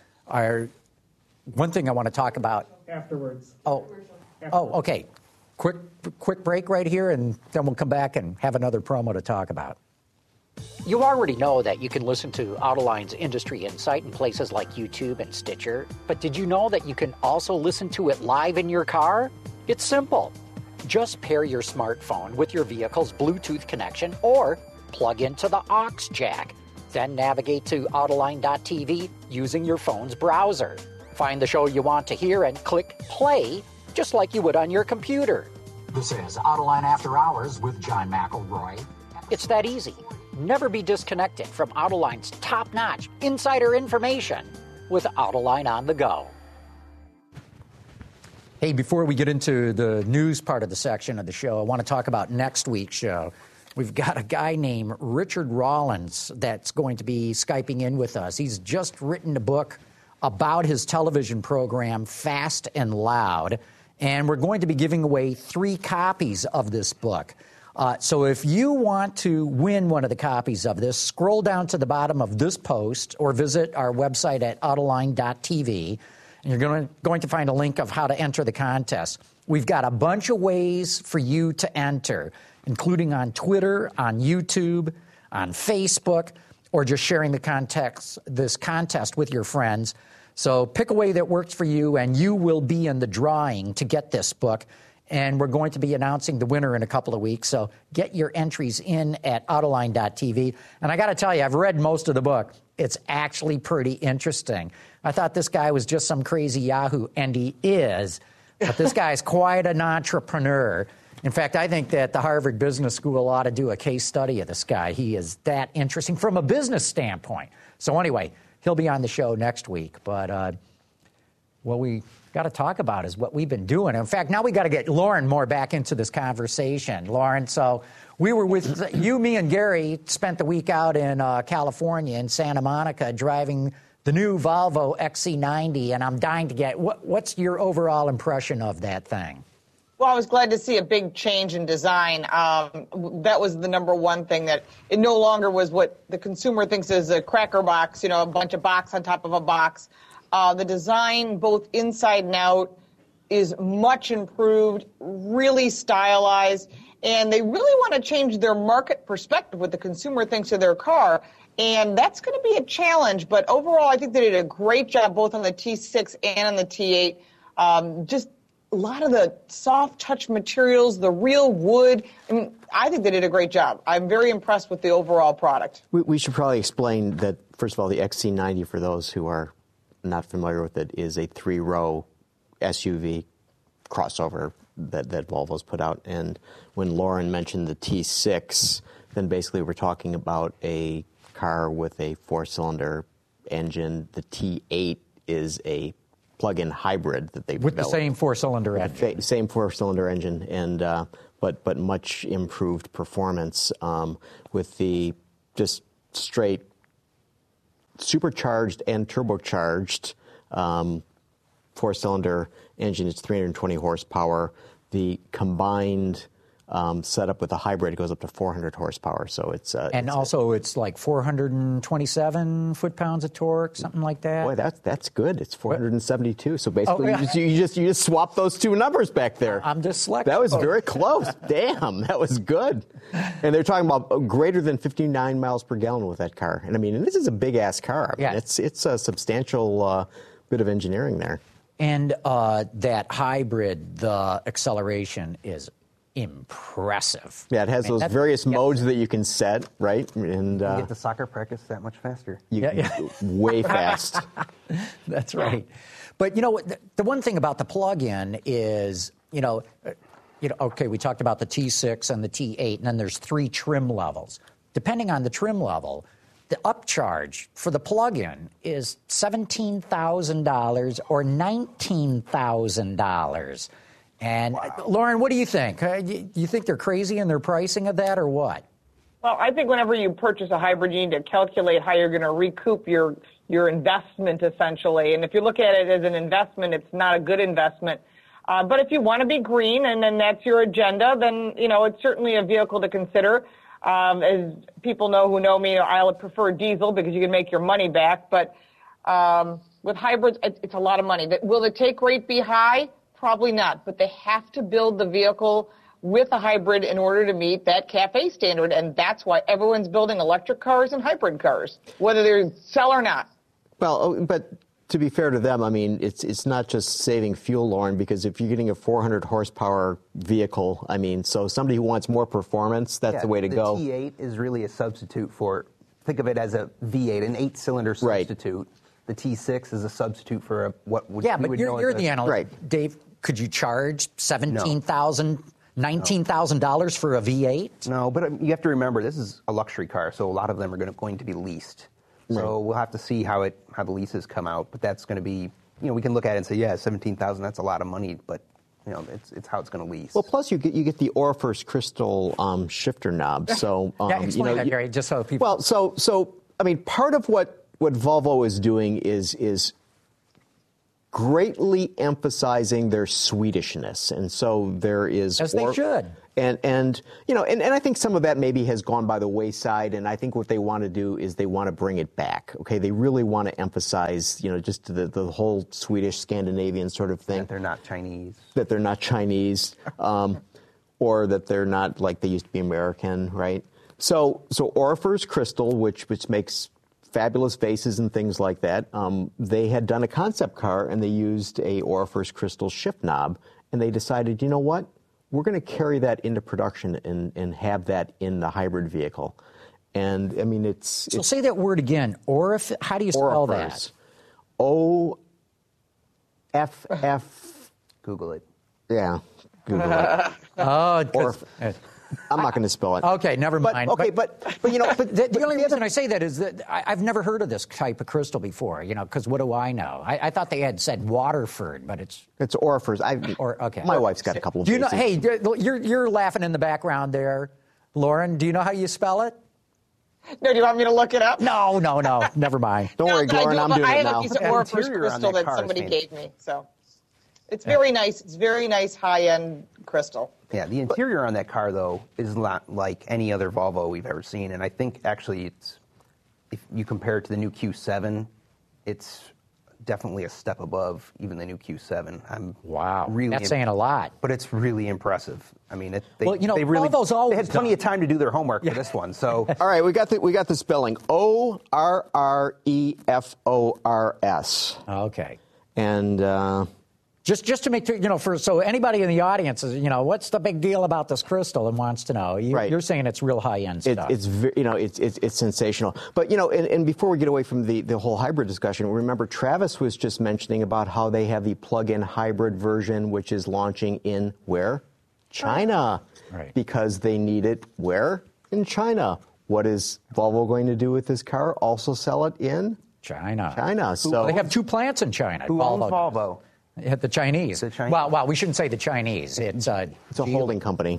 our one thing I want to talk about Afterwards. Oh, oh, okay. Quick, quick break right here, and then we'll come back and have another promo to talk about. You already know that you can listen to Autoline's Industry Insight in places like YouTube and Stitcher, but did you know that you can also listen to it live in your car? It's simple. Just pair your smartphone with your vehicle's Bluetooth connection or plug into the aux jack. Then navigate to Autoline dot T V using your phone's browser. Find the show you want to hear and click play, just like you would on your computer. This is Autoline After Hours with John McElroy. It's that easy. Never be disconnected from Autoline's top-notch insider information with Autoline on the go. Hey, before we get into the news part of the section of the show, I want to talk about next week's show. We've got a guy named Richard Rollins that's going to be Skyping in with us. He's just written a book about his television program, Fast and Loud, and we're going to be giving away three copies of this book. Uh, so if you want to win one of the copies of this, scroll down to the bottom of this post or visit our website at Autoline dot T V, and you're going to, going to find a link of how to enter the contest. We've got a bunch of ways for you to enter, including on Twitter, on YouTube, on Facebook, or just sharing the context, this contest with your friends. So pick a way that works for you, and you will be in the drawing to get this book. and we're going to be announcing the winner in a couple of weeks. So get your entries in at Autoline dot T V. And I got to tell you, I've read most of the book. It's actually pretty interesting. I thought this guy was just some crazy Yahoo, and he is. But this guy's quite an entrepreneur. In fact, I think that the Harvard Business School ought to do a case study of this guy. He is that interesting from a business standpoint. So anyway, he'll be on the show next week. But uh, what we got to talk about is what we've been doing. In fact, now we got to get Lauren more back into this conversation. Lauren, so we were with you, me, and Gary spent the week out in uh, California, in Santa Monica, driving the new Volvo X C ninety, and I'm dying to get, what, what's your overall impression of that thing? Well, I was glad to see a big change in design. Um, that was the number one thing, that it no longer was what the consumer thinks is a cracker box, you know, a bunch of box on top of a box. Uh, the design, both inside and out, is much improved, really stylized, and they really want to change their market perspective, what the consumer thinks of their car. And that's going to be a challenge. But overall, I think they did a great job both on the T six and on the T eight. Um, just a lot of the soft touch materials, the real wood. I mean, I think they did a great job. I'm very impressed with the overall product. We, we should probably explain that, first of all, the X C ninety, for those who are not familiar with it, is a three-row S U V crossover that, that Volvo's put out. And when Lauren mentioned the T six, then basically we're talking about a car with a four-cylinder engine. The T eight is a plug-in hybrid that they've with developed. the same four-cylinder engine. Same four-cylinder engine, and uh, but but much improved performance um, with the just straight supercharged and turbocharged um, four-cylinder engine. It's three hundred twenty horsepower. The combined um, setup with a hybrid goes up to four hundred horsepower. So it's uh, and it's also a, it's like four hundred twenty-seven foot-pounds of torque, something like that. Boy, that's that's good. It's four hundred seventy-two. So basically, Oh, yeah. you, just, you just you just swap those two numbers back there. I'm dyslexic. That was very close. Damn, that was good. And they're talking about greater than fifty-nine miles per gallon with that car. And I mean, this is a big ass car. I mean, Yeah. it's it's a substantial uh, bit of engineering there. And uh, that hybrid, the acceleration is impressive. Yeah, it has I mean, those that- various yeah. modes that you can set, right? And You uh, get to soccer practice that much faster. you, Yeah, yeah. way fast. That's right. But you know, the, the one thing about the plug-in is, you know, uh, you know, okay, we talked about the T six and the T eight, and then there's three trim levels. Depending on the trim level, the upcharge for the plug-in is seventeen thousand dollars or nineteen thousand dollars. And wow. Lauren, what do you think? Uh, you, you think they're crazy in their pricing of that, or what? Well, I think whenever you purchase a hybrid, you need to calculate how you're going to recoup your your investment, essentially. And if you look at it as an investment, it's not a good investment. Uh, but if you want to be green and then that's your agenda, then, you know, it's certainly a vehicle to consider. Um, as people know who know me, I prefer diesel because you can make your money back. But um, with hybrids, it, it's a lot of money. Will the take rate be high? Probably not. But they have to build the vehicle with a hybrid in order to meet that CAFE standard. And that's why everyone's building electric cars and hybrid cars, whether they sell or not. Well, but to be fair to them, I mean, it's it's not just saving fuel, Lauren, because if you're getting a four hundred horsepower vehicle, I mean, so somebody who wants more performance, that's Yeah, the way to the go. The T eight is really a substitute for, think of it as a V eight, an eight-cylinder substitute. Right. The T six is a substitute for a, what would yeah, we but would you're, know you're as the a, analyst, right. Dave. Could you charge seventeen thousand dollars, nineteen thousand dollars for a V eight? No, but you have to remember this is a luxury car, so a lot of them are going to, going to be leased. So right. we'll have to see how it how the leases come out, but that's going to be, you know, we can look at it and say, yeah, seventeen thousand dollars, that's a lot of money, but you know, it's it's how it's going to lease. Well, plus you get you get the Orifice crystal um, shifter knob. So um, yeah, explain you know, that, Gary, just so people. Well, so so I mean, part of what what Volvo is doing is is greatly emphasizing their Swedishness, and so there is as they or- should. And, and you know, and, and I think some of that maybe has gone by the wayside, and I think what they want to do is they want to bring it back, okay? They really want to emphasize, you know, just the, the whole Swedish, Scandinavian sort of thing. That they're not Chinese. That they're not Chinese, um, or that they're not like they used to be American, right? So, so Orifice Crystal, which, which makes fabulous vases and things like that, um, they had done a concept car, and they used a Orifice Crystal shift knob, and they decided, you know what? we're going to carry that into production and, and have that in the hybrid vehicle. And, I mean, it's... So it's say that word again. Orif, how do you spell Orifers. that? O F F... Google it. Yeah, Google it. Oh, Orif- I'm not going to spell it. Okay, never But, mind. okay, but, but, you know... But, The, the but only the reason other- I say that is that I, I've never heard of this type of crystal before, you know, because what do I know? I, I thought they had said Waterford, but it's... It's Orifers. I, Or, okay. My wife's got a couple of Do you know? basics. Hey, you're, you're laughing in the background there, Lauren. Do you know how you spell it? No, do you want me to look it up? No, no, no. Never mind. Don't No, worry, but I Lauren, do I'm have- doing I it have now. a piece of The Orifers interior on crystal that that car is somebody fantastic. gave me. So it's very nice. It's very nice high-end crystal. Yeah, the interior on that car, though, is not like any other Volvo we've ever seen. And I think, actually, it's if you compare it to the new Q seven, it's definitely a step above even the new Q seven. I'm Wow. really That's saying a lot. But it's really impressive. I mean, it, they, Well, you know, they really Volvo's always they had plenty done- of time to do their homework for this one. So All right, we got the we got the spelling O R R E F O R S, Okay. and uh, Just, just to make sure, you know, for so anybody in the audience is, you know, what's the big deal about this crystal and wants to know? You, Right. You're saying it's real high end it, stuff. it's ve- you know it's, it's it's sensational. But you know, and, and before we get away from the the whole hybrid discussion, remember Travis was just mentioning about how they have the plug-in hybrid version, which is launching in where? China, Right. because they need it where? In China. What is Volvo going to do with this car? Also sell it in China. China. So They have two plants in China. who owns Volvo? Yeah, the Chinese. The Chinese. Well, well, we shouldn't say the Chinese. It's, uh, it's a holding company.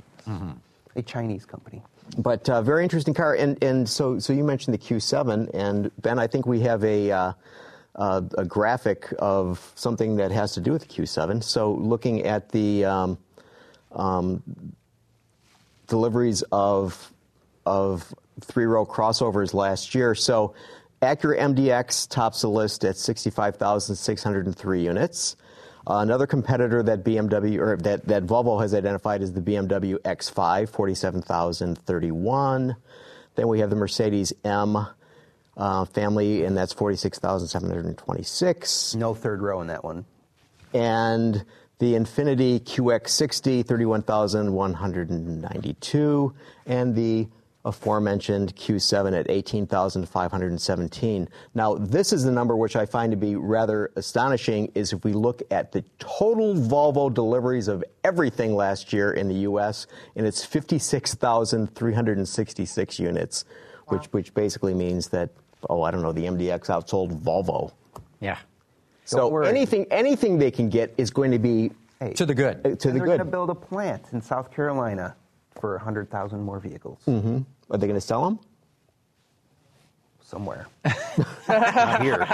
A Chinese company. But uh, very interesting car, and and so so you mentioned the Q seven, and Ben, I think we have a uh, uh, a graphic of something that has to do with the Q seven. So looking at the um, um, deliveries of of three-row crossovers last year, so Acura M D X tops the list at sixty-five thousand six hundred three units. Uh, another competitor that B M W or that, that Volvo has identified is the B M W X five, forty-seven thousand thirty-one. Then we have the Mercedes M uh, family, and that's forty-six thousand seven hundred twenty-six. No third row in that one. And the Infiniti Q X sixty, thirty-one thousand one hundred ninety-two. And the aforementioned Q seven at eighteen thousand five hundred seventeen. Now, this is the number which I find to be rather astonishing, is if we look at the total Volvo deliveries of everything last year in the U S, and it's fifty-six thousand three hundred sixty-six units, Wow. which which basically means that, oh, I don't know, the M D X outsold Volvo. yeah. So worry. anything anything they can get is going to be Hey, To the good. uh, to and the they're good. going to build a plant in South Carolina for one hundred thousand more vehicles. Mm-hmm. Are they going to sell them? Somewhere. Not here.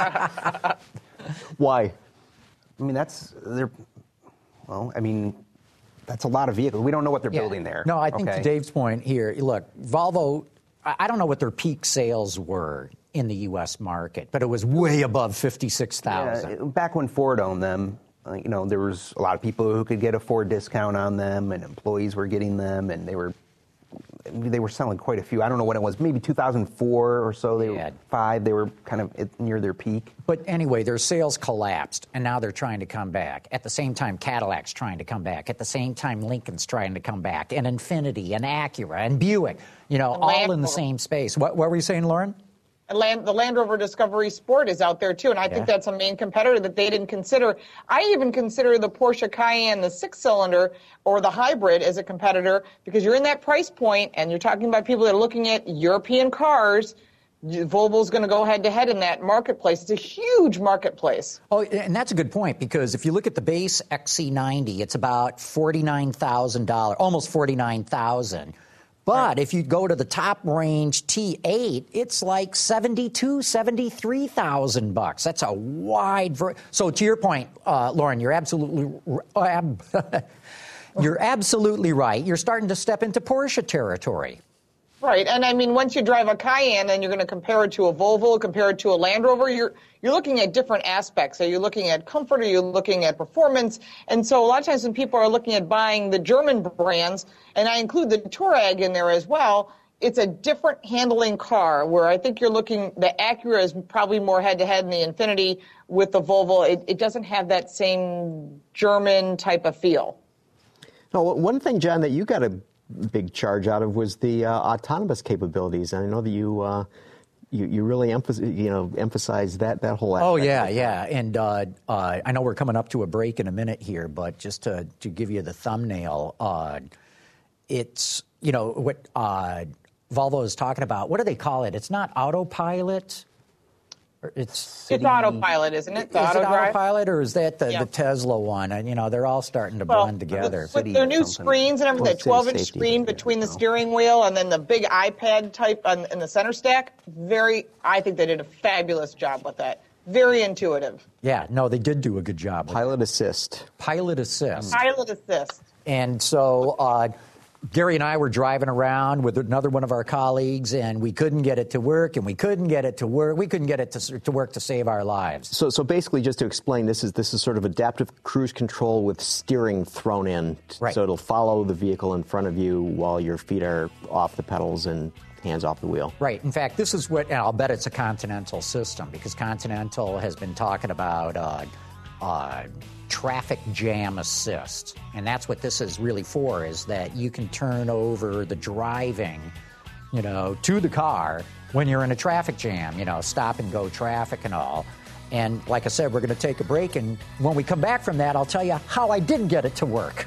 Why? I mean, that's, they're, well, I mean, that's a lot of vehicles. We don't know what they're Yeah. building there. No, I think okay? to Dave's point here, look, Volvo, I I don't know what their peak sales were in the U S market, but it was way above fifty-six thousand. Yeah, back when Ford owned them, uh, you know, there was a lot of people who could get a Ford discount on them, and employees were getting them, and they were they were selling quite a few. I don't know when it was, maybe two thousand four or so. They Yeah. were five. They were kind of at, near their peak. But anyway, their sales collapsed, and now they're trying to come back. At the same time, Cadillac's trying to come back. At the same time, Lincoln's trying to come back, and Infiniti, and Acura, and Buick, you know, And all Land in the Rover. same space. What, what were you saying, Lauren? And Land, the Land Rover Discovery Sport is out there too, and I think Yeah. that's a main competitor that they didn't consider. I even consider the Porsche Cayenne, the six-cylinder or the hybrid, as a competitor, because you're in that price point, and you're talking about people that are looking at European cars. Volvo's going to go head-to-head in that marketplace. It's a huge marketplace. Oh, and that's a good point, because if you look at the base X C ninety, it's about forty-nine thousand dollars, almost forty-nine thousand dollars. But if you go to the top range T eight, it's like seventy-two, seventy-three thousand bucks. That's a wide. Ver- so to your point, uh, Lauren, you're absolutely uh, ab- you're absolutely right. You're starting to step into Porsche territory. Right, and I mean, once you drive a Cayenne and you're going to compare it to a Volvo, compare it to a Land Rover, you're you're looking at different aspects. Are you looking at comfort? Are you looking at performance? And so a lot of times when people are looking at buying the German brands, and I include the Touareg in there as well, it's a different handling car, where I think you're looking, the Acura is probably more head-to-head in the Infiniti with the Volvo. It, it doesn't have that same German type of feel. No, one thing, John, that you got a big charge out of was the uh, autonomous capabilities. And I know that you, uh, you you really emphasize, you know, emphasize that that whole aspect. Oh yeah, yeah. And uh, uh, I know we're coming up to a break in a minute here, but just to to give you the thumbnail, uh, it's you know what uh, Volvo is talking about. What do they call it? It's not autopilot. It's City. It's autopilot, isn't it? The is auto it drive? autopilot, or is that the, yeah. the Tesla one? And you know, they're all starting to well, blend together. With, with their new screens and everything, that twelve-inch screen between the steering wheel and then the big iPad type on, in the center stack. Very, I think they did a fabulous job with that. Very intuitive. Yeah, no, they did do a good job. With Pilot that. assist. Pilot assist. Pilot assist. And so uh, Gary and I were driving around with another one of our colleagues, and we couldn't get it to work, and we couldn't get it to work. We couldn't get it to, to work to save our lives. So, so basically, just to explain, this is this is sort of adaptive cruise control with steering thrown in. Right. So it'll follow the vehicle in front of you while your feet are off the pedals and hands off the wheel. Right. In fact, this is what, and I'll bet it's a Continental system, because Continental has been talking about uh, uh, traffic jam assist. And that's what this is really for, is that you can turn over the driving, you know, to the car when you're in a traffic jam, you know, stop and go traffic and all. And like I said, we're going to take a break. And when we come back from that, I'll tell you how I didn't get it to work.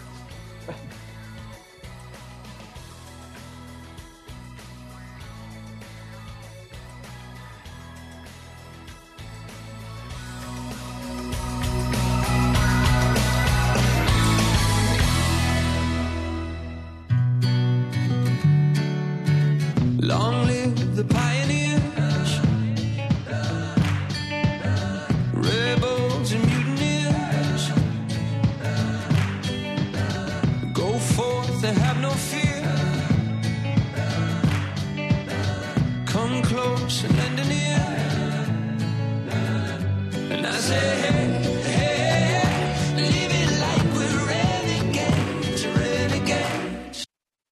Long live the pioneers, rebels and mutineers. Go forth and have no fear. Come close and lend an ear. And I say, hey, hey, hey, live it like we're renegades, renegades.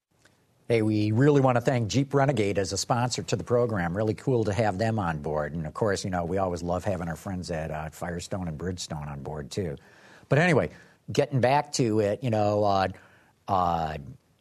Hey, we really want to thank Jeep Renegade as a sponsor to the program. Really cool to have them on board. And, of course, you know, we always love having our friends at uh, Firestone and Bridgestone on board, too. But anyway, getting back to it, you know, uh, uh,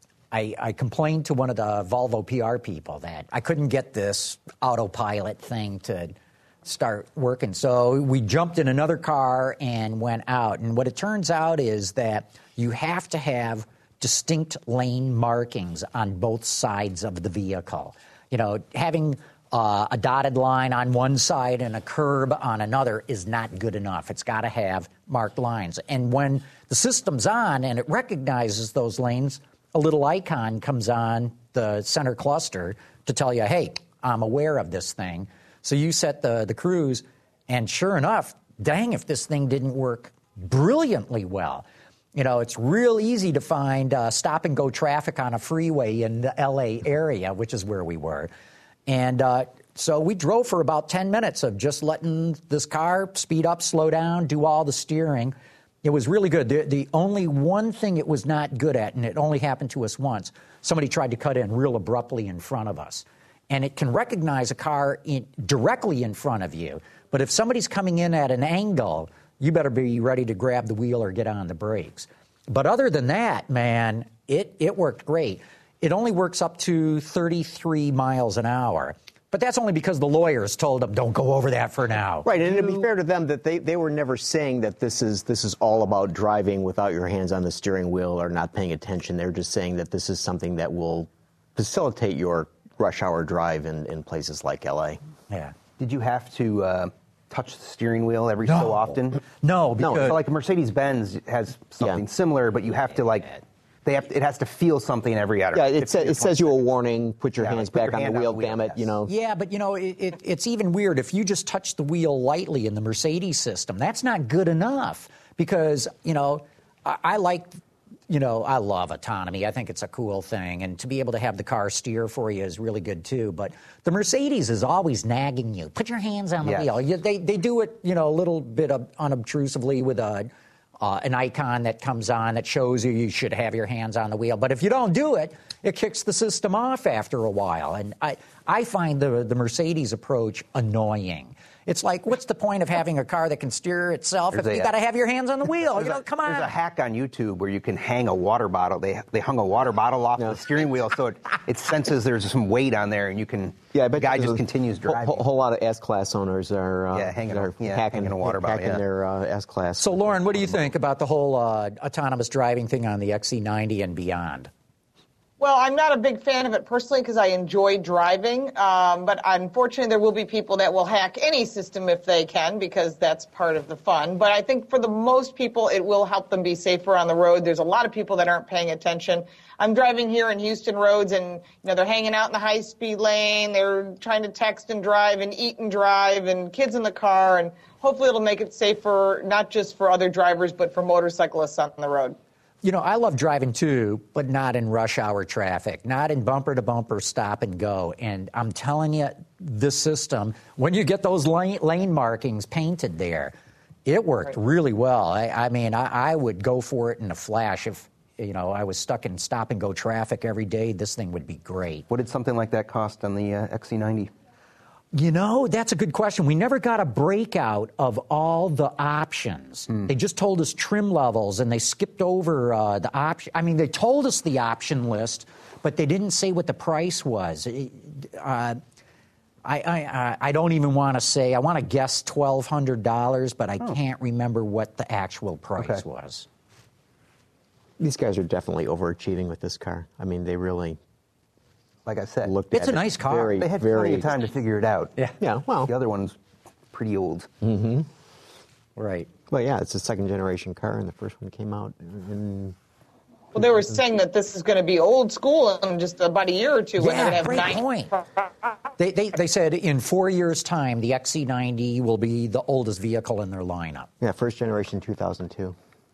I, I complained to one of the Volvo P R people that I couldn't get this autopilot thing to start working. So we jumped in another car and went out. And what it turns out is that you have to have distinct lane markings on both sides of the vehicle. You know, having uh, a dotted line on one side and a curb on another is not good enough. It's got to have marked lines. And when the system's on and it recognizes those lanes, a little icon comes on the center cluster to tell you, hey, I'm aware of this thing. So you set the, the cruise, and sure enough, dang if this thing didn't work brilliantly well. You know, it's real easy to find uh, stop-and-go traffic on a freeway in the L A area, which is where we were. And uh, so we drove for about ten minutes of just letting this car speed up, slow down, do all the steering. It was really good. The, the only one thing it was not good at, and it only happened to us once, somebody tried to cut in real abruptly in front of us. And it can recognize a car in, directly in front of you. But if somebody's coming in at an angle, you better be ready to grab the wheel or get on the brakes. But other than that, man, it, it worked great. It only works up to thirty-three miles an hour. But that's only because the lawyers told them, don't go over that for now. Right, and it'd be fair to them that they, they were never saying that this is this is all about driving without your hands on the steering wheel or not paying attention. They're just saying that this is something that will facilitate your rush hour drive in, in places like L A. Yeah. Did you have to uh, touch the steering wheel every No. so often? No, because... No, so like Mercedes-Benz has something Yeah. similar, but you have to like, they have to, it has to feel something every hour. Yeah, it, sa- it says you a warning, put your Yeah, hands like put back your on hand the on wheel, the wheel, damn it, you yes. know. Yeah, but, you know, it, it, it's even weird. If you just touch the wheel lightly in the Mercedes system, that's not good enough because, you know, I, I like, you know, I love autonomy. I think it's a cool thing. And to be able to have the car steer for you is really good, too. But the Mercedes is always nagging you. Put your hands on the Yes. wheel. You, they, they do it, you know, a little bit of unobtrusively with a... Uh, an icon that comes on that shows you you should have your hands on the wheel. But if you don't do it, it kicks the system off after a while. And I, I find the, the Mercedes approach annoying It's like, what's the point of having a car that can steer itself There's if a- you got to have your hands on the wheel? You know, a, come on. There's a hack on YouTube where you can hang a water bottle. They they hung a water bottle off Yeah. the steering wheel, so it, it senses there's some weight on there, and you can. Yeah, I bet the guy there's just a continues whole- driving. A whole lot of S-Class owners are, uh, Yeah, hanging a- are yeah, hacking, hanging a water bottle, hacking yeah. their uh, S-Class. So, Lauren, what do you think about the whole uh, autonomous driving thing on the X C ninety and beyond? Well, I'm not a big fan of it personally because I enjoy driving, um, but unfortunately there will be people that will hack any system if they can because that's part of the fun. But I think for the most people it will help them be safer on the road. There's a lot of people that aren't paying attention. I'm driving here in Houston roads and you know they're hanging out in the high-speed lane. They're trying to text and drive and eat and drive and kids in the car. And hopefully it'll make it safer not just for other drivers but for motorcyclists on the road. You know, I love driving too, but not in rush hour traffic, not in bumper to bumper stop and go. And I'm telling you, this system, when you get those lane, lane markings painted there, it worked Right. really well. I, I mean, I, I would go for it in a flash. If, you know, I was stuck in stop and go traffic every day, this thing would be great. What did something like that cost on the uh, X C ninety? You know, that's a good question. We never got a breakout of all the options. Hmm. They just told us trim levels, and they skipped over uh, the option. I mean, they told us the option list, but they didn't say what the price was. It- Uh, I, I, I don't even want to say. I want to guess twelve hundred dollars, but I Oh. can't remember what the actual price Okay. was. These guys are definitely overachieving with this car. I mean, they really Like I said, looked It's at a it nice car. very, they had very, plenty of time to figure it out. Yeah. Yeah, well, The other one's pretty old. Right. well, yeah, it's a second-generation car, and the first one came out in Well, they were saying that this is going to be old school in just about a year or two when they're Yeah, going to have great nine. point. They, they, they said in four years' time, the X C ninety will be the oldest vehicle in their lineup. yeah, first generation two thousand two.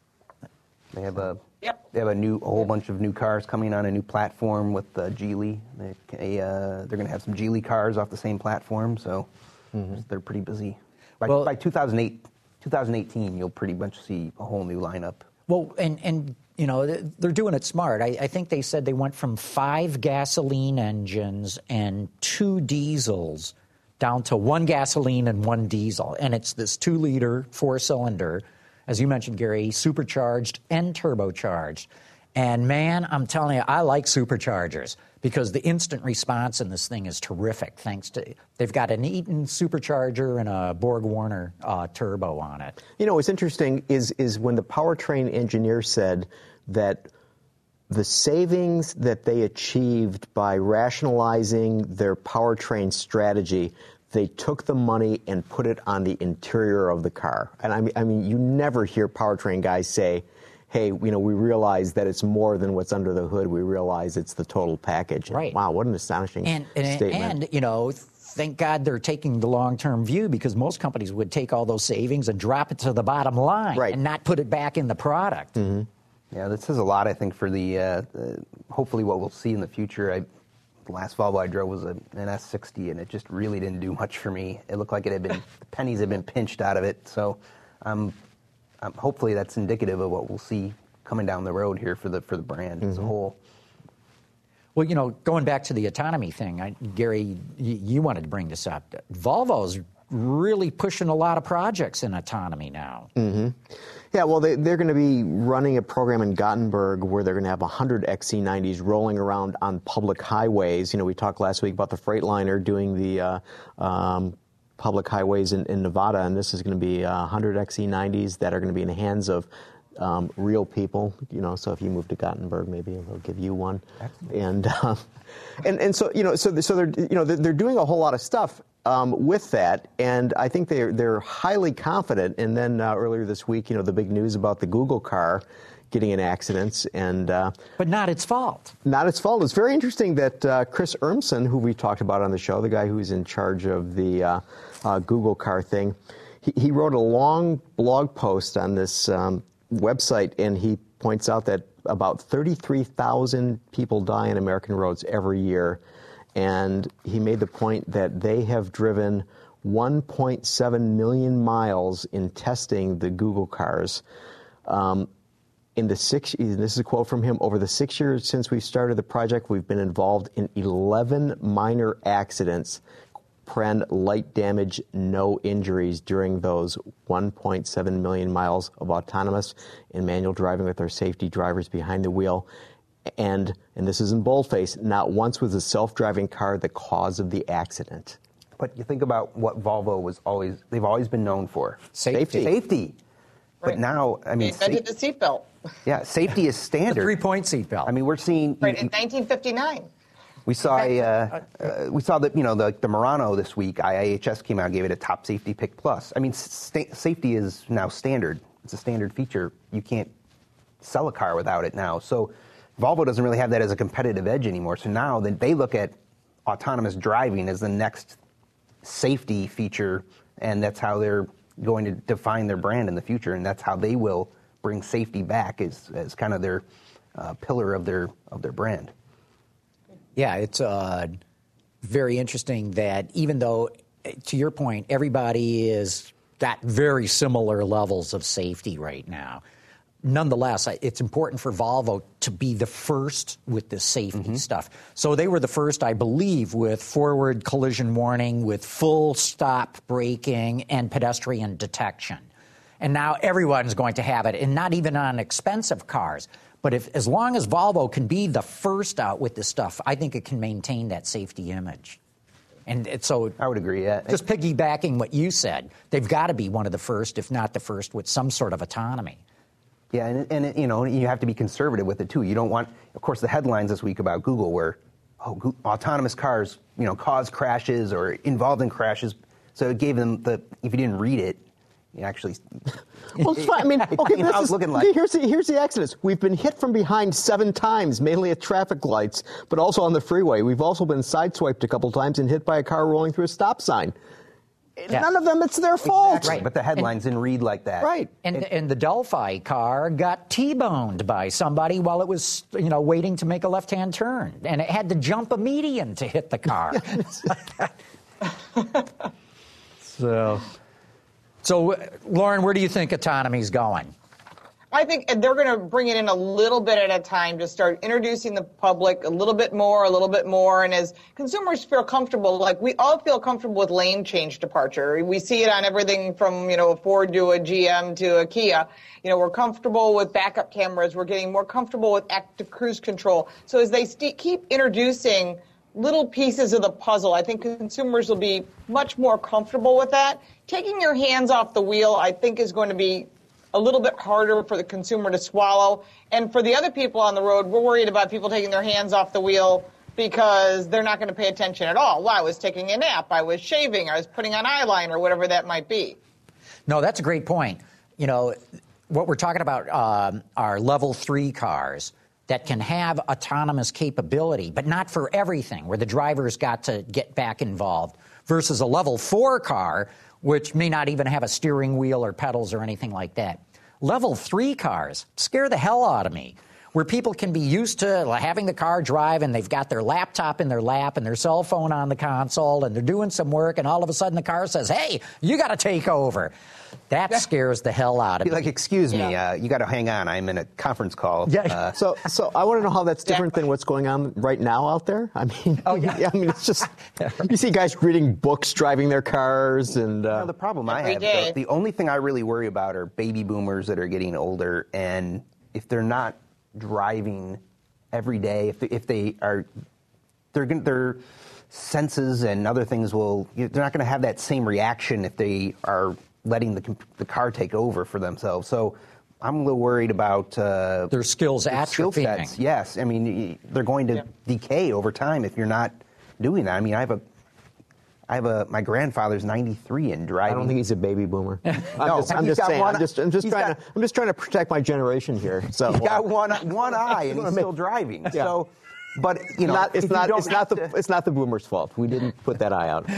They have a Yep. they have a new a whole bunch of new cars coming on a new platform with uh, Geely. They, they, uh, they're going to have some Geely cars off the same platform, so they're pretty busy. By, Well- by two thousand eight, twenty eighteen, you'll pretty much see a whole new lineup. Well, and, and you know, they're doing it smart. I, I think they said they went from five gasoline engines and two diesels down to one gasoline and one diesel. And it's this two-liter, four-cylinder, as you mentioned, Gary, supercharged and turbocharged. And, man, I'm telling you, I like superchargers because the instant response in this thing is terrific, thanks to – they've got an Eaton supercharger and a Borg-Warner uh, turbo on it. You know, what's interesting is is when the powertrain engineer said that the savings that they achieved by rationalizing their powertrain strategy, they took the money and put it on the interior of the car. And I mean, I mean, you never hear powertrain guys say, hey, you know, we realize that it's more than what's under the hood. We realize it's the total package. And Right. wow, what an astonishing And, and, statement. and, you know, thank God they're taking the long-term view because most companies would take all those savings and drop it to the bottom line Right. and not put it back in the product. Mm-hmm. Yeah, this says a lot, I think, for the, uh, uh, hopefully what we'll see in the future. I, the last Volvo I drove was a, an S sixty, and it just really didn't do much for me. It looked like it had been, the pennies had been pinched out of it. So um, um, hopefully that's indicative of what we'll see coming down the road here for the, for the brand as a whole. Well, you know, going back to the autonomy thing, I, Gary, you, you wanted to bring this up. Volvo's really pushing a lot of projects in autonomy now. Mm-hmm. Yeah, well, they, they're going to be running a program in Gothenburg where they're going to have one hundred X C nineties rolling around on public highways. You know, we talked last week about the Freightliner doing the uh, um, public highways in, in Nevada, and this is going to be uh, one hundred X C nineties that are going to be in the hands of um, real people. You know, so if you move to Gothenburg, maybe they'll give you one. And, um, and and so you know, so so they're you know they're, they're doing a whole lot of stuff. Um, with that, and I think they're they're highly confident. And then uh, earlier this week, you know, the big news about the Google car getting in accidents, and uh, But not its fault. not its fault. It's very interesting that uh, Chris Urmson, who we talked about on the show, the guy who's in charge of the uh, uh, Google car thing, he, he wrote a long blog post on this um, website, and he points out that about thirty-three thousand people die on American roads every year. And he made the point that they have driven one point seven million miles in testing the Google cars. Um, in the six, this is a quote from him, over the six years since we started the project, we've been involved in eleven minor accidents, Pren light damage, no injuries during those one point seven million miles of autonomous and manual driving with our safety drivers behind the wheel. And, and this is in boldface, not once was a self-driving car the cause of the accident. But you think about what Volvo was always, they've always been known for. Safety. Safety. Right. But now, I mean... They invented the seatbelt. Yeah, safety is standard. The three-point seatbelt. I mean, we're seeing... Right, in nineteen fifty-nine. We saw a, uh, uh, we saw the, you know, the, the Murano this week. I I H S came out and gave it a top safety pick plus. I mean, sta- safety is now standard. It's a standard feature. You can't sell a car without it now. So Volvo doesn't really have that as a competitive edge anymore. So now that they look at autonomous driving as the next safety feature, and that's how they're going to define their brand in the future, and that's how they will bring safety back as, as kind of their uh, pillar of their of their brand. Yeah, it's uh, very interesting that even though, to your point, everybody is got very similar levels of safety right now, nonetheless, it's important for Volvo to be the first with the safety mm-hmm. stuff. So they were the first, I believe, with forward collision warning, with full stop braking, and pedestrian detection. And now everyone's going to have it, and not even on expensive cars. But if, as long as Volvo can be the first out with this stuff, I think it can maintain that safety image. And it, so I would agree. Yeah. Just piggybacking what you said, they've got to be one of the first, if not the first, with some sort of autonomy. Yeah, and, and you know, you have to be conservative with it too. You don't want, of course, the headlines this week about Google were, oh, go- autonomous cars, you know, cause crashes or involved in crashes. So it gave them the, if you didn't read it, you actually. Well, it's fine. I mean, okay, this is, looking like. okay, here's the, here's the accidents. We've been hit from behind seven times, mainly at traffic lights, but also on the freeway. We've also been sideswiped a couple times and hit by a car rolling through a stop sign. Yeah. None of them, it's their fault. Exactly. Right. But the headlines and, didn't read like that. Right. And, it, and the Delphi car got T-boned by somebody while it was, you know, waiting to make a left-hand turn. And it had to jump a median to hit the car. so, so, Lauren, where do you think autonomy's going? I think they're going to bring it in a little bit at a time to start introducing the public a little bit more, a little bit more. And as consumers feel comfortable, like we all feel comfortable with lane change departure. We see it on everything from, you know, a Ford to a G M to a Kia. You know, we're comfortable with backup cameras. We're getting more comfortable with active cruise control. So as they st- keep introducing little pieces of the puzzle, I think consumers will be much more comfortable with that. Taking your hands off the wheel, I think, is going to be a little bit harder for the consumer to swallow. And for the other people on the road, we're worried about people taking their hands off the wheel because they're not going to pay attention at all. Well, I was taking a nap, I was shaving, I was putting on eyeliner, whatever that might be. No, that's a great point. You know, what we're talking about um, are level three cars that can have autonomous capability, but not for everything, where the driver's got to get back involved, versus a level four car, which may not even have a steering wheel or pedals or anything like that. Level three cars scare the hell out of me, where people can be used to having the car drive and they've got their laptop in their lap and their cell phone on the console and they're doing some work and all of a sudden the car says, hey, you got to take over. That scares the hell out of me. Like, excuse me, yeah. uh, you got to hang on. I'm in a conference call. Yeah. Uh, so, so I want to know how that's different than what's going on right now out there. I mean, oh yeah. I mean, it's just you see guys reading books, driving their cars, and uh, you know, the problem I have, the, the only thing I really worry about are baby boomers that are getting older, and if they're not driving every day, if they, if they are, they're going their senses and other things will, you know, they're not going to have that same reaction if they are letting the the car take over for themselves. So I'm a little worried about uh, their skills their skill atrophying. sets. Yes, I mean they're going to yeah. decay over time if you're not doing that. I mean, I have a, I have a, my grandfather's ninety-three and driving. I don't think he's a baby boomer. I'm no, just, I'm just saying. One, I'm just, I'm just trying got, to, I'm just trying to protect my generation here. So he's got one, one eye and he's still driving. Yeah. So. But you know, not, it's not it's not the to... it's not the boomer's fault. We didn't put that eye out.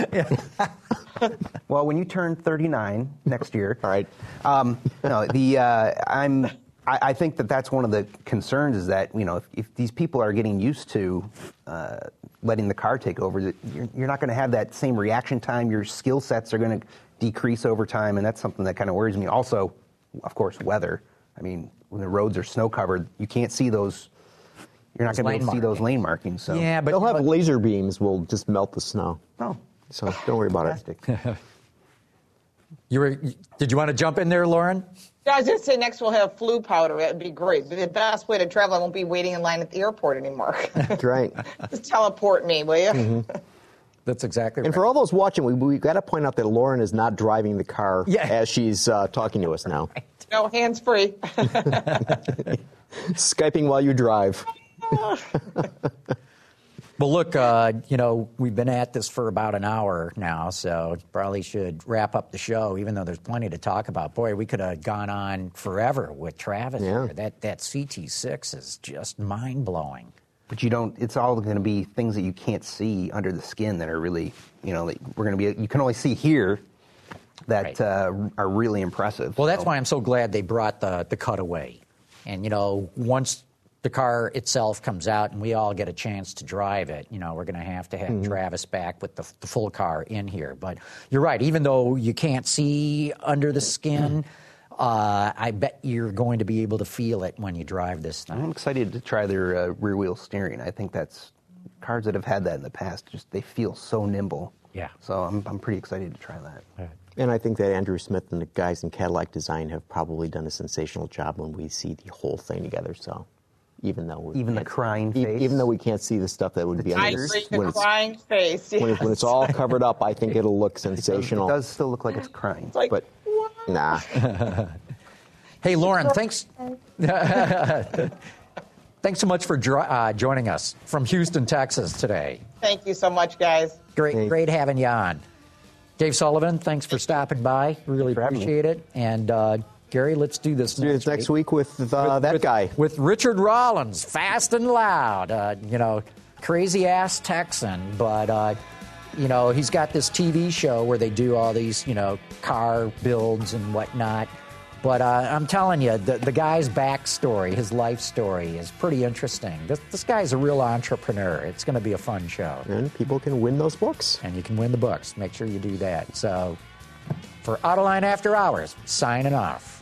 Well, when you turn thirty-nine next year, all right. Um, no, the uh, I'm I, I think that that's one of the concerns is that you know if, if these people are getting used to uh, letting the car take over, that you're, you're not going to have that same reaction time. Your skill sets are going to decrease over time, and that's something that kind of worries me. Also, of course, weather. I mean, when the roads are snow covered, you can't see those. You're not going to be able to see those lane markings. So yeah, but they'll have laser beams. Will just melt the snow. Oh, So don't worry about it. You were? Did you want to jump in there, Lauren? Yeah, I was going to say next we'll have flu powder. That would be great. The best way to travel, I won't be waiting in line at the airport anymore. That's right. Just teleport me, will you? Mm-hmm. That's exactly right. And for all those watching, we, we've got to point out that Lauren is not driving the car Yeah. as she's uh, talking to us now. No, hands free. Skyping while you drive. Well, look, uh, you know, we've been at this for about an hour now, so probably should wrap up the show, even though there's plenty to talk about. Boy, we could have gone on forever with Travis Yeah. here. That, that C T six is just mind-blowing. But you don't. It's all going to be things that you can't see under the skin that are really, you know, that we're going to be. You can only see here that Right. uh, are really impressive. Well, that's So- why I'm so glad they brought the, the cutaway. And, you know, once the car itself comes out and we all get a chance to drive it, you know, we're going to have to have Mm-hmm. Travis back with the, the full car in here. But you're right, even though you can't see under the skin, uh, I bet you're going to be able to feel it when you drive this thing. I'm excited to try their uh, rear wheel steering. I think that's cars that have had that in the past. Just they feel so nimble. Yeah. So I'm I'm pretty excited to try that. And I think that Andrew Smith and the guys in Cadillac Design have probably done a sensational job when we see the whole thing together. So even though we Even the can't- crying e- face. even though we can't see the stuff that would be I under agree. when The it's, crying face. when, it- when it's all covered up, I think it'll look It sensational. does still look like it's crying. It's like, But nah. Hey, Lauren, thanks. Thanks so much for dro- uh, joining us from Houston, Texas today. thank you so much, guys. Great, Hey. great having you on. Dave Sullivan, thanks for stopping by. Really for having me. appreciate it. And uh, Gary, let's do this Do next, this next week with uh, With- that with- guy. with Richard Rollins, fast and loud. Uh, you know, crazy ass Texan, but uh, you know he's got this T V show where they do all these you know car builds and whatnot. But uh, I'm telling you, the, the guy's backstory, his life story, is pretty interesting. This, this guy's a real entrepreneur. It's going to be a fun show. And people can win those books. And you can win the books. Make sure you do that. So, for Autoline After Hours, signing off.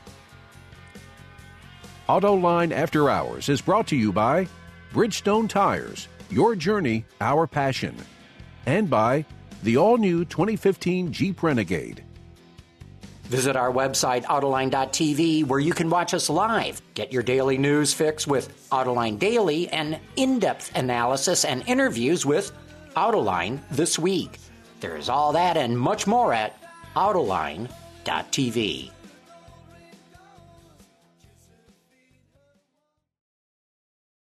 Autoline After Hours is brought to you by Bridgestone Tires, your journey, our passion, and by the all-new twenty fifteen Jeep Renegade. Visit our website, Autoline dot T V, where you can watch us live. Get your daily news fix with Autoline Daily and in-depth analysis and interviews with Autoline This Week. There's all that and much more at Autoline dot T V.